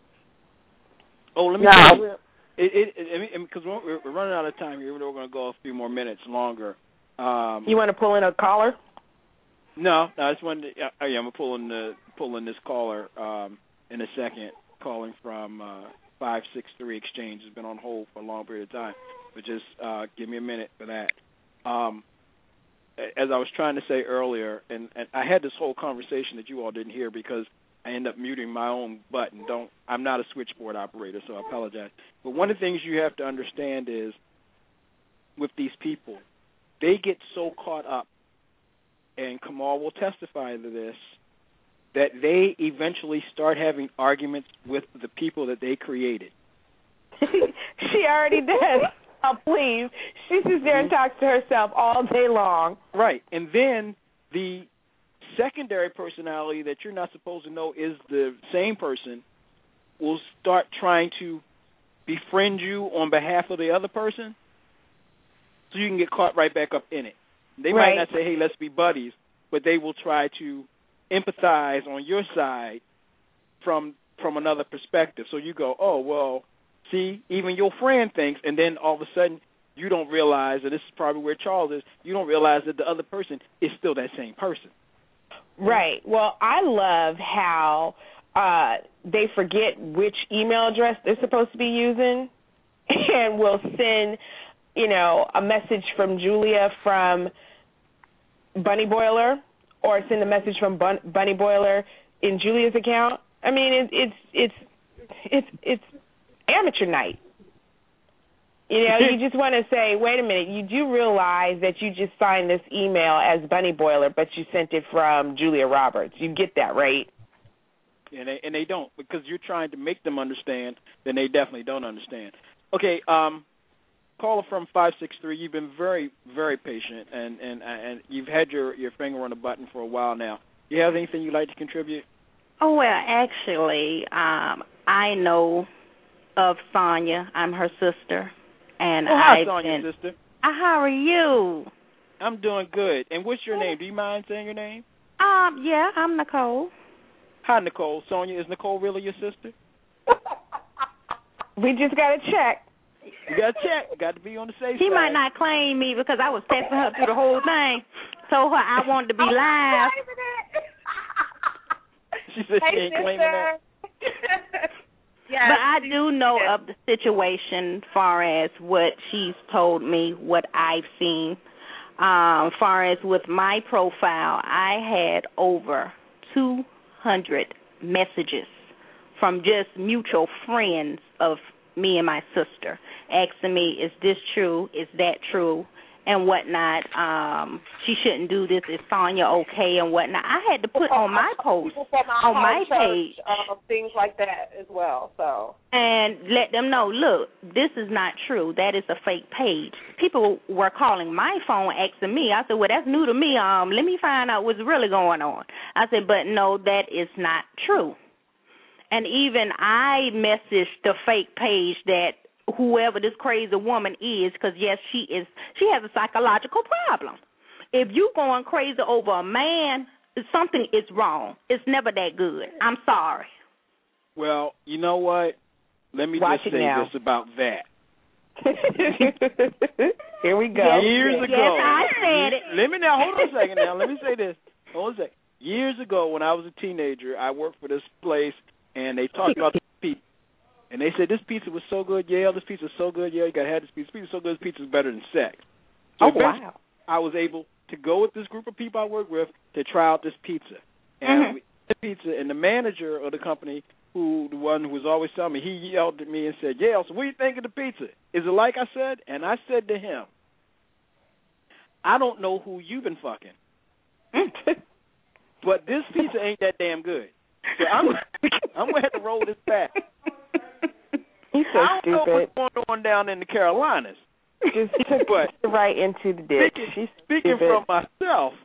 Oh, let me No. tell you, it it because we're, we're running out of time here. We're going to go a few more minutes longer. Um, You want to pull in a caller? No, no, I just wanted to, uh, yeah, I'm pulling the pulling this caller um, in a second, calling from uh, five six three Exchange. Has been on hold for a long period of time, but just uh, give me a minute for that. Um, as I was trying to say earlier, and, and I had this whole conversation that you all didn't hear because I ended up muting my own button. Don't I'm not a switchboard operator, so I apologize. But one of the things you have to understand is with these people, they get so caught up, and Kamal will testify to this, that they eventually start having arguments with the people that they created. She already does. Oh, please. She sits there and talks to herself all day long. Right. And then the secondary personality that you're not supposed to know is the same person will start trying to befriend you on behalf of the other person so you can get caught right back up in it. They Right. might not say, hey, let's be buddies, but they will try to empathize on your side from from another perspective. So you go, oh, well, see, even your friend thinks, and then all of a sudden you don't realize, and this is probably where Charles is, you don't realize that the other person is still that same person. Right. Well, I love how uh, they forget which email address they're supposed to be using and will send, you know, a message from Julia from Bunny Boiler, or send a message from Bun- Bunny Boiler in Julia's account. I mean, it, it's it's it's it's amateur night. You know, you just want to say, wait a minute, you do realize that you just signed this email as Bunny Boiler, but you sent it from Julia Roberts. You get that, right? And they and they don't, because you're trying to make them understand, then they definitely don't understand. Okay, um, caller from five six three, you've been very, very patient, and, and, and you've had your, your finger on the button for a while now. Do you have anything you'd like to contribute? Oh, well, actually, um, I know of Sonya. I'm her sister. And oh, hi, I've Sonya, been... sister. Uh, how are you? I'm doing good. And what's your name? Do you mind saying your name? Um, yeah, I'm Nicole. Hi, Nicole. Sonya, is Nicole really your sister? We just got to check. You got to check. You got to be on the safe She side. might not claim me because I was texting her through the whole thing. Told her I wanted to be live. She said hey, she ain't sister. claiming that. Yes, but I do know of the situation far as what she's told me, what I've seen. Um, far as with my profile, I had over two hundred messages from just mutual friends of me and my sister asking me, is this true, is that true, and whatnot. Um, she shouldn't do this, is Sonya okay, and whatnot. I had to put on my post, on my page, um, things like that as well. So and let them know, look, this is not true. That is a fake page. People were calling my phone asking me. I said, well, that's new to me. Um, let me find out what's really going on. I said, but no, that is not true. And even I messaged the fake page that whoever this crazy woman is, because, yes, she is. She has a psychological problem. If you going crazy over a man, something is wrong. It's never that good. I'm sorry. Well, you know what? Let me Watch just it say now. this about that. Here we go. Yes, Years yes, ago. I said it. Let me now, hold on a second now. Let me say this. Hold on a second. Years ago when I was a teenager, I worked for this place, and they talked about the pizza. And they said, this pizza was so good, yeah, this pizza was so good, yeah, you got to have this pizza. This pizza was so good, this pizza is better than sex. So Oh, eventually, wow. I was able to go with this group of people I work with to try out this pizza. And Mm-hmm. we ate the pizza, and the manager of the company, who the one who was always telling me, he yelled at me and said, yeah, so what do you think of the pizza? Is it like I said? And I said to him, I don't know who you've been fucking, but this pizza ain't that damn good. So I'm, I'm going to have to roll this back. He's so I don't stupid. know what's going on down in the Carolinas. Just took But it right into the ditch. Speaking, She's speaking stupid. from myself,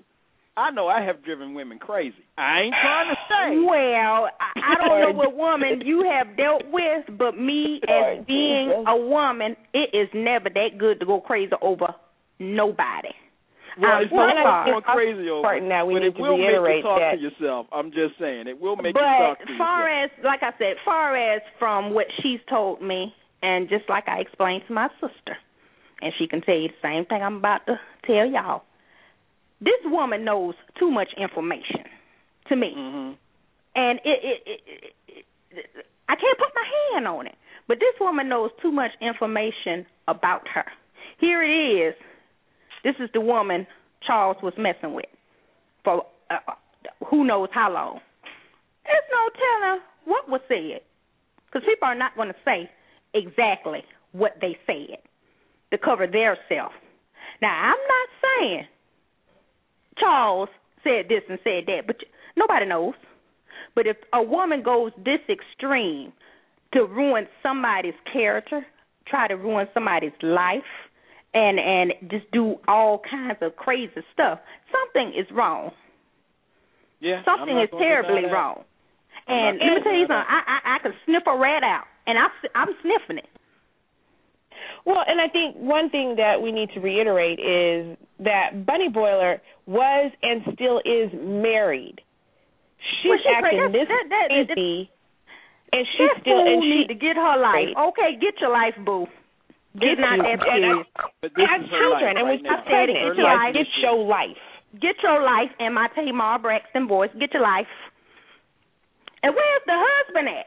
I know I have driven women crazy. I ain't trying to say. Well, I, I don't know what woman you have dealt with, but me as being a woman, it is never that good to go crazy over nobody. Well, um, it's so not far, going crazy over, now we but need it to will make you talk that. to yourself. I'm just saying, it will make but you talk to far yourself. as, like I said, far as from what she's told me, and just like I explained to my sister, and she can tell you the same thing I'm about to tell y'all. This woman knows too much information to me, mm-hmm. and it, it, it, it, it, I can't put my hand on it. But this woman knows too much information about her. Here it is. This is the woman Charles was messing with for uh, who knows how long. There's no telling what was said, because people are not going to say exactly what they said to cover their self. Now, I'm not saying Charles said this and said that, but nobody knows. But if a woman goes this extreme to ruin somebody's character, try to ruin somebody's life, and and just do all kinds of crazy stuff, something is wrong. Yeah, something is terribly wrong. And let me tell you something. I, I I can sniff a rat out, and I I'm sniffing it. Well, and I think one thing that we need to reiterate is that Bunny Boiler was and still is married. She's well, she acting that, this that, that, crazy, that, and she's that still and fool she need to get her life. Okay, get your life, boo. Get not that serious. Have children, and when I said it, get your life. Get your life. Get your life, and my Tamar Braxton boys, get your life. And where's the husband at?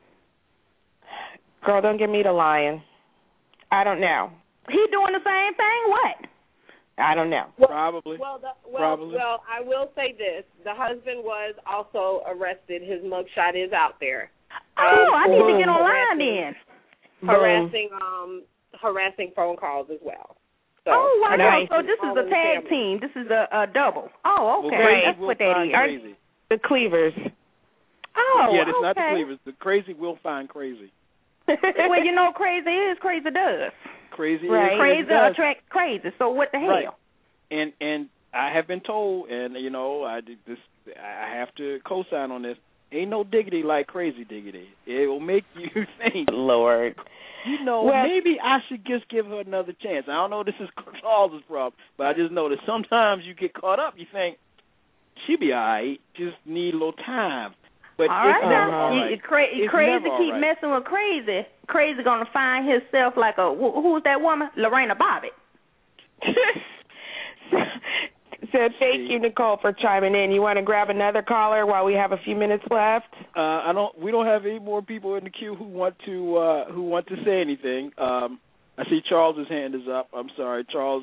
Girl, don't give me the lying. I don't know. He doing the same thing? What? I don't know. Well, Probably. Well, the, well, Probably. well, I will say this: the husband was also arrested. His mugshot is out there. Oh, um, I need for to get online harassing, then. Harassing, um, harassing phone calls as well. So, oh, wow. Nice. So this is a tag team. This is a, a double. Oh, okay. Well, That's what that is. Crazy. The Cleavers. Oh, yeah, it's okay. not the Cleavers. The crazy will find crazy. Well, you know, crazy is crazy does. Crazy right. is crazy does. attracts crazy. So what the hell? Right. And and I have been told, and you know, I did this. I have to co-sign on this. Ain't no diggity like crazy diggity. It will make you think, Lord, you know, well, maybe I should just give her another chance. I don't know if this is Charles's problem, but I just know that sometimes you get caught up. You think she be all right, just need a little time. But all right, it's never now. all right. You, cra- it's crazy never keep all right. messing with crazy. Crazy gonna find himself like a wh- who's that woman? Lorena Bobbitt. So thank you, Nicole, for chiming in. You want to grab another caller while we have a few minutes left? Uh, I don't. We don't have any more people in the queue who want to uh, who want to say anything. Um, I see Charles's hand is up. I'm sorry, Charles.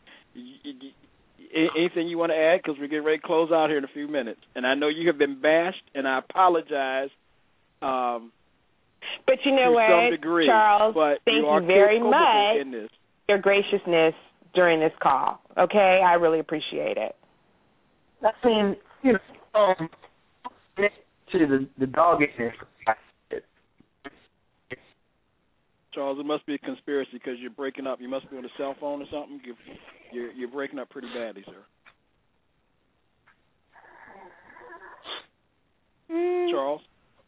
Anything you want to add? Because we're getting ready to close out here in a few minutes. And I know you have been bashed, and I apologize. Um, but you know to what, some degree, Charles? But thank you, you very much much in this. for your graciousness during this call. Okay, I really appreciate it. I mean, you know, um, to the the dog in there. Charles, it must be a conspiracy because you're breaking up. You must be on a cell phone or something. You're you're, you're breaking up pretty badly, sir. Mm. Charles.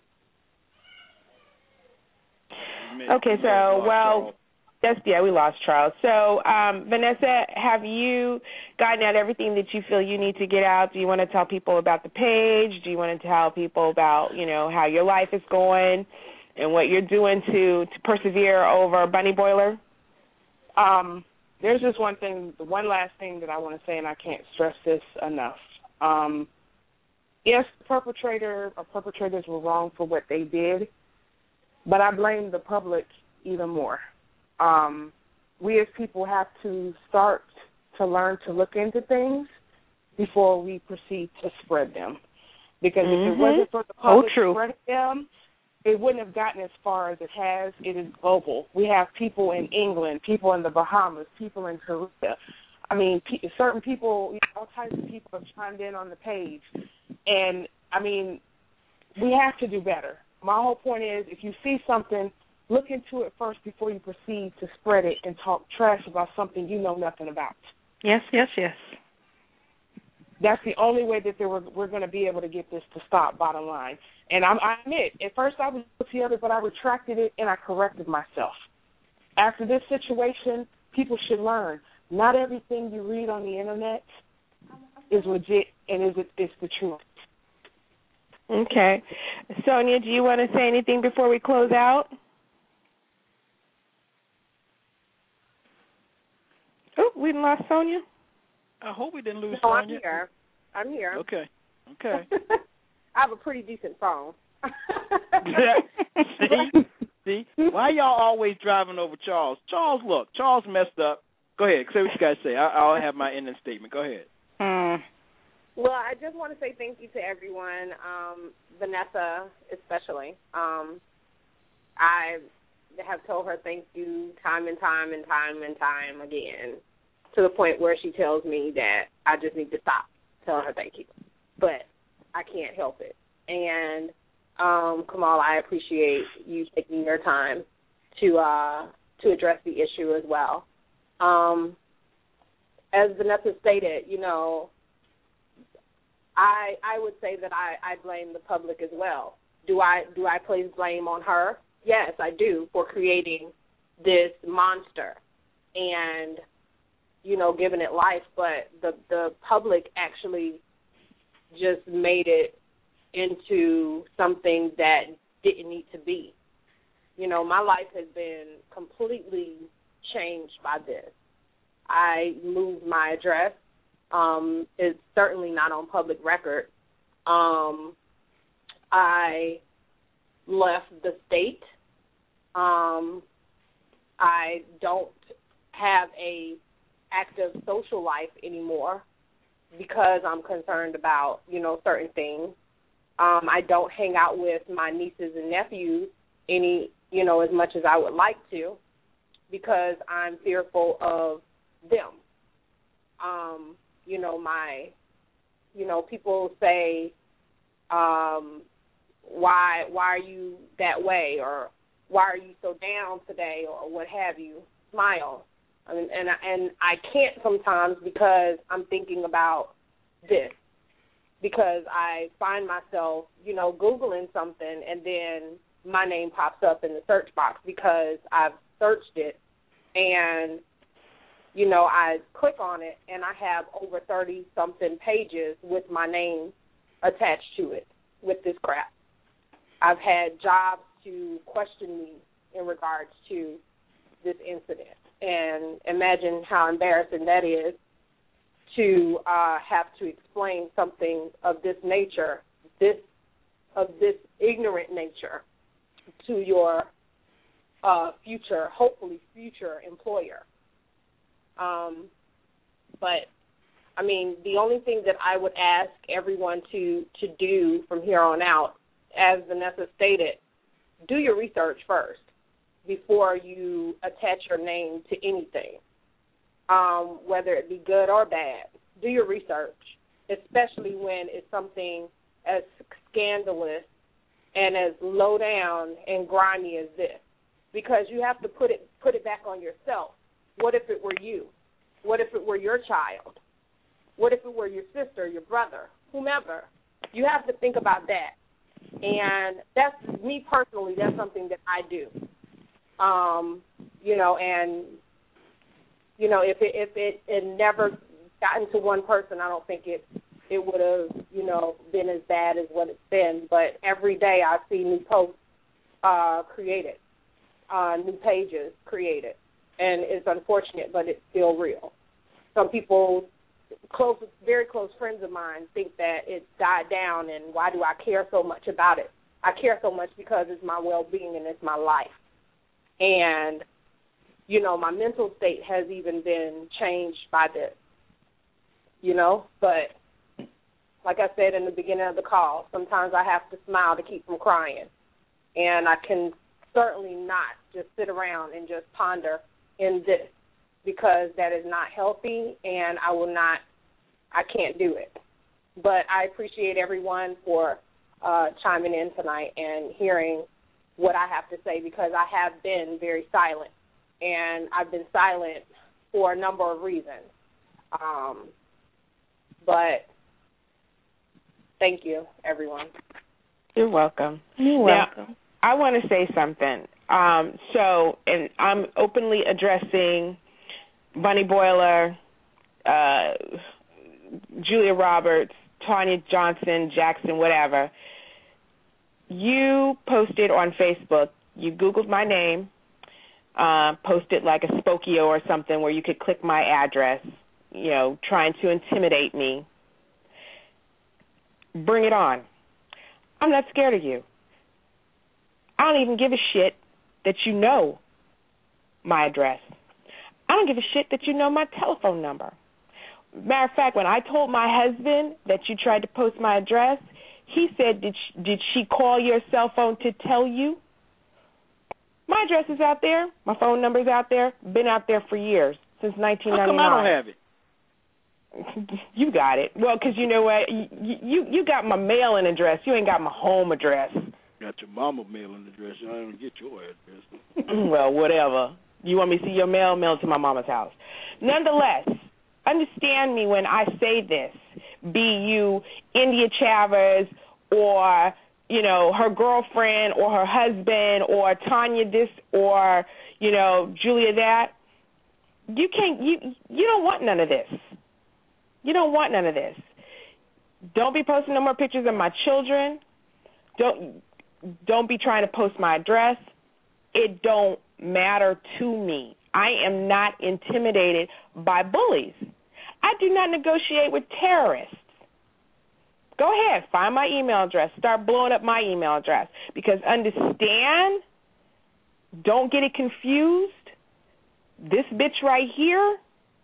Okay, so well. That's, yeah, we lost Charles. So, um, Vanessa, have you gotten out everything that you feel you need to get out? Do you want to tell people about the page? Do you want to tell people about, you know, how your life is going and what you're doing to, to persevere over Bunny Boiler? Um, there's just one thing, the one last thing that I want to say, and I can't stress this enough. Um, yes, the perpetrator or perpetrators were wrong for what they did, but I blame the public even more. Um, we as people have to start to learn to look into things before we proceed to spread them. Because mm-hmm. if it wasn't for the public oh, true. spreading them, it wouldn't have gotten as far as it has. It is global. We have people in England, people in the Bahamas, people in Korea. I mean, pe- certain people, you know, all types of people have chimed in on the page. And, I mean, we have to do better. My whole point is if you see something, look into it first before you proceed to spread it and talk trash about something you know nothing about. Yes, yes, yes. That's the only way that we're, we're going to be able to get this to stop, bottom line. And I'm, I admit, at first I was guilty of it, but I retracted it and I corrected myself. After this situation, people should learn. Not everything you read on the Internet is legit and is it's the truth. Okay. Sonia, do you want to say anything before we close out? Oh, we lost Sonia. I hope we didn't lose no, Sonia. I'm here. I'm here. Okay. Okay. I have a pretty decent phone. See? See? Why y'all always driving over Charles? Charles, look, Charles messed up. Go ahead. Say what you got to say. I, I'll have my ending statement. Go ahead. Hmm. Well, I just want to say thank you to everyone, um, Vanessa especially. Um, I have told her thank you time and time and time and time again, to the point where she tells me that I just need to stop telling her thank you. But I can't help it. And, um, Kamal, I appreciate you taking your time to uh, to address the issue as well. Um, as Vanessa stated, you know, I I would say that I, I blame the public as well. Do I do I place blame on her? Yes, I do, for creating this monster and, you know, giving it life. But the the public actually just made it into something that didn't need to be. You know, my life has been completely changed by this. I moved my address. Um, it's certainly not on public record. Um, I left the state. Um, I don't have a active social life anymore because I'm concerned about, you know, certain things. Um, I don't hang out with my nieces and nephews any, you know, as much as I would like to because I'm fearful of them. Um, you know, my, you know, people say, um, why, why are you that way, or why are you so down today, or what have you? Smile, I mean, and and I can't sometimes because I'm thinking about this, because I find myself, you know, Googling something and then my name pops up in the search box because I've searched it, and you know, I click on it, and I have over thirty-something pages with my name attached to it with this crap. I've had jobs to question me in regards to this incident, and imagine how embarrassing that is to uh, have to explain something of this nature, this of this ignorant nature, to your uh, future, hopefully future employer. Um, but, I mean, the only thing that I would ask everyone to, to do from here on out, as Vanessa stated, do your research first before you attach your name to anything, um, whether it be good or bad. Do your research, especially when it's something as scandalous and as low down and grimy as this, because you have to put it put it back on yourself. What if it were you? What if it were your child? What if it were your sister, your brother, whomever? You have to think about that. And that's, me personally, that's something that I do. Um, you know, and, you know, if it, if it had never gotten to one person, I don't think it, it would have, you know, been as bad as what it's been. But every day I see new posts uh, created, uh, new pages created. And it's unfortunate, but it's still real. Some people, close, very close friends of mine, think that it's died down, and why do I care so much about it? I care so much because it's my well-being and it's my life. And, you know, my mental state has even been changed by this, you know. But like I said in the beginning of the call, sometimes I have to smile to keep from crying. And I can certainly not just sit around and just ponder in this, because that is not healthy, and I will not, I can't do it. But I appreciate everyone for uh, chiming in tonight and hearing what I have to say, because I have been very silent, and I've been silent for a number of reasons. Um, but Thank you, everyone. You're welcome. You're now, welcome. I want to say something. Um, so, and I'm openly addressing Bunny Boiler, uh, Julia Roberts, Tanya Johnson, Jackson, whatever. You posted on Facebook, you Googled my name, uh, posted like a Spokio or something where you could click my address, you know, trying to intimidate me. Bring it on. I'm not scared of you. I don't even give a shit that you know my address. I don't give a shit that you know my telephone number. Matter of fact, when I told my husband that you tried to post my address, he said, did she, did she call your cell phone to tell you? My address is out there. My phone number's out there. Been out there for years, since nineteen ninety-nine. How come I don't have it? You got it. Well, because you know what? You, you you got my mailing address. You ain't got my home address. Got your mama mailing address. I don't get your address. Well, whatever. You want me to see your mail? Mail it to my mama's house. Nonetheless, understand me when I say this. Be you India Chavez or, you know, her girlfriend or her husband or Tanya this or, you know, Julia that. You can't, you, you don't want none of this. You don't want none of this. Don't be posting no more pictures of my children. Don't don't be trying to post my address. It don't matter to me. I am not intimidated by bullies. I do not negotiate with terrorists. Go ahead, find my email address. Start blowing up my email address. Because understand, don't get it confused. This bitch right here,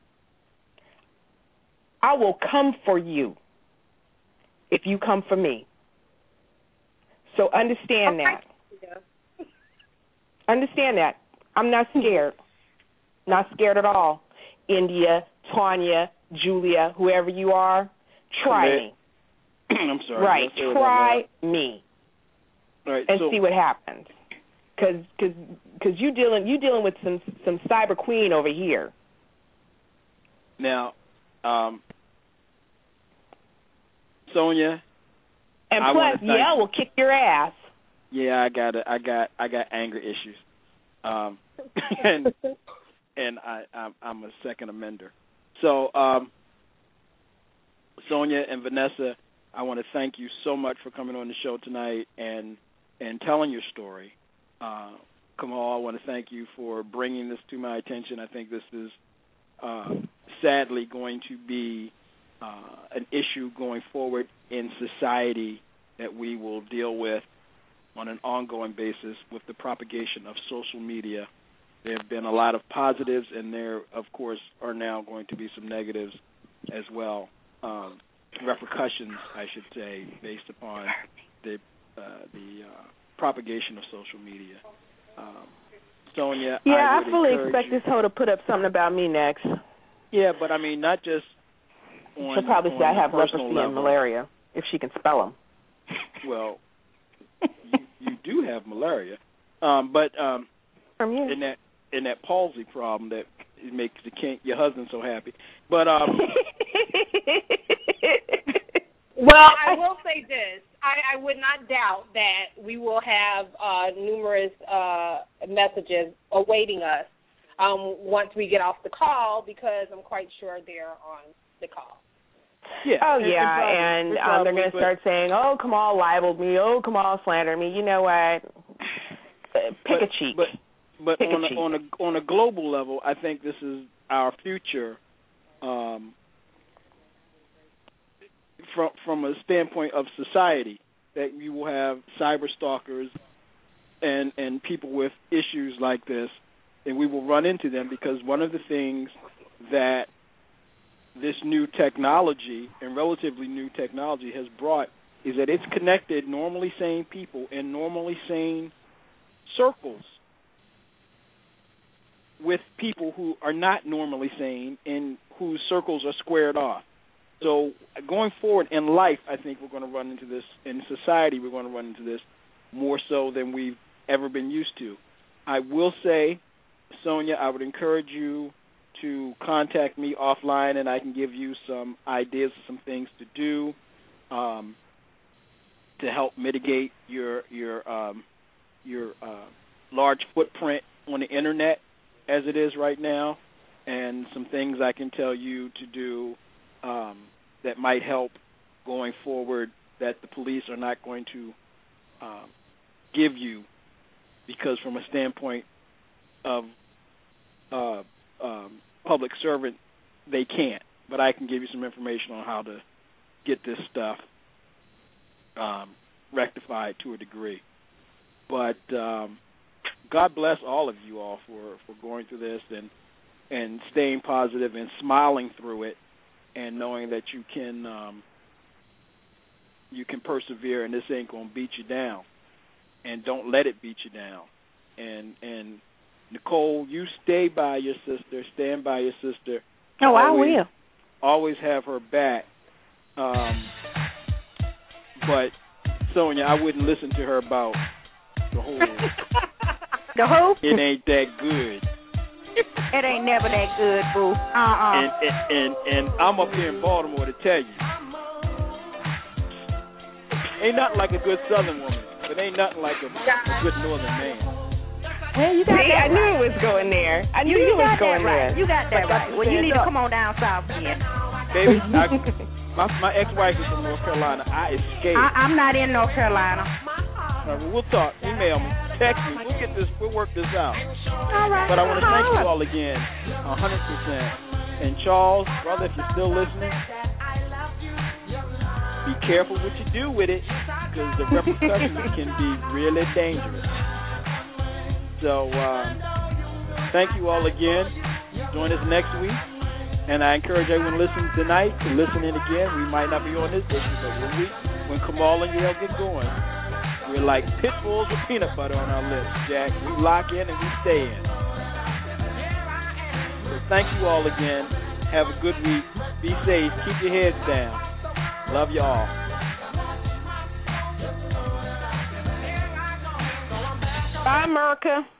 I will come for you if you come for me. So understand Okay. that. Yeah. Understand that. I'm not scared. Not scared at all. India, Tanya, Julia, whoever you are, try Okay. me. I'm sorry. Right. Try me. All right, and so, see what happens. Because cause, cause you dealing you dealing with some some cyber queen over here. Now, um, Sonia. And I plus, yeah, will kick your ass. Yeah, I got I got I got anger issues, um, and and I I'm, I'm a second amender. So, um, Sonia and Vanessa, I want to thank you so much for coming on the show tonight and and telling your story. Uh, Kamal, I want to thank you for bringing this to my attention. I think this is uh, sadly going to be uh, an issue going forward in society that we will deal with on an ongoing basis with the propagation of social media. There have been a lot of positives, and there, of course, are now going to be some negatives as well, um, repercussions, I should say, based upon the uh, the uh, propagation of social media. Um, Sonia, yeah, I, I fully expect you, this hoe to put up something about me next. Yeah, but I mean, not just on. She'll probably on say I have leprosy leprosy level. and malaria if she can spell them. Well, you, you do have malaria, um, but um, From you. in that in that palsy problem that makes the king, your husband so happy. But um, well, I will say this: I, I would not doubt that we will have uh, numerous uh, messages awaiting us um, once we get off the call, because I'm quite sure they're on the call. Yeah. Oh, and, yeah, and, and, probably, um, they're going to but, start saying, oh, Kamal libeled me, oh, Kamal slandered me. You know what? Pick but, a cheek. But, but Pick on a a, cheek. on a on a global level, I think this is our future. Um, from from a standpoint of society, that you will have cyber stalkers and and people with issues like this, and we will run into them, because one of the things that this new technology and relatively new technology has brought is that it's connected normally sane people in normally sane circles with people who are not normally sane and whose circles are squared off. So going forward in life, I think we're going to run into this. In society, we're going to run into this more so than we've ever been used to. I will say, Sonia, I would encourage you to contact me offline, and I can give you some ideas of some things to do. Um, to help mitigate your your um, your uh, large footprint on the internet as it is right now, and some things I can tell you to do um, that might help going forward that the police are not going to um, give you, because from a standpoint of uh, um, public servant, they can't. But I can give you some information on how to get this stuff um, rectified to a degree. But um, God bless all of you all for, for going through this and and staying positive and smiling through it, and knowing that you can um, you can persevere, and this ain't gonna beat you down. And don't let it beat you down. And and Nicole, you stay by your sister, stand by your sister. Oh, always, I will. Always have her back. Um, but Sonia, I wouldn't listen to her about the whole. The whole? It ain't that good. It ain't never that good, boo. Uh-uh. And, and and and I'm up here in Baltimore to tell you, ain't nothing like a good Southern woman, but ain't nothing like a, a good Northern man. Well, you got See, that I right. knew it was going there. I knew you, you, you was going right. there. You got that right. Well, you need to come on down south again. Baby, I, my my ex-wife is from North Carolina. I escaped. I, I'm not in North Carolina. All right, well, we'll talk. Email me. Text me. We'll get this. We'll work this out. All right. But I want to thank you all again, a hundred percent. And Charles, brother, if you're still listening, be careful what you do with it, because the repercussions can be really dangerous. So uh, thank you all again. Join us next week. And I encourage everyone listening tonight to listen in again. We might not be on this issue, but when we, when Kamal and Yale get going, we're like pitfalls of peanut butter on our lips, Jack. We lock in and we stay in. So thank you all again. Have a good week. Be safe. Keep your heads down. Love you all. Bye, America.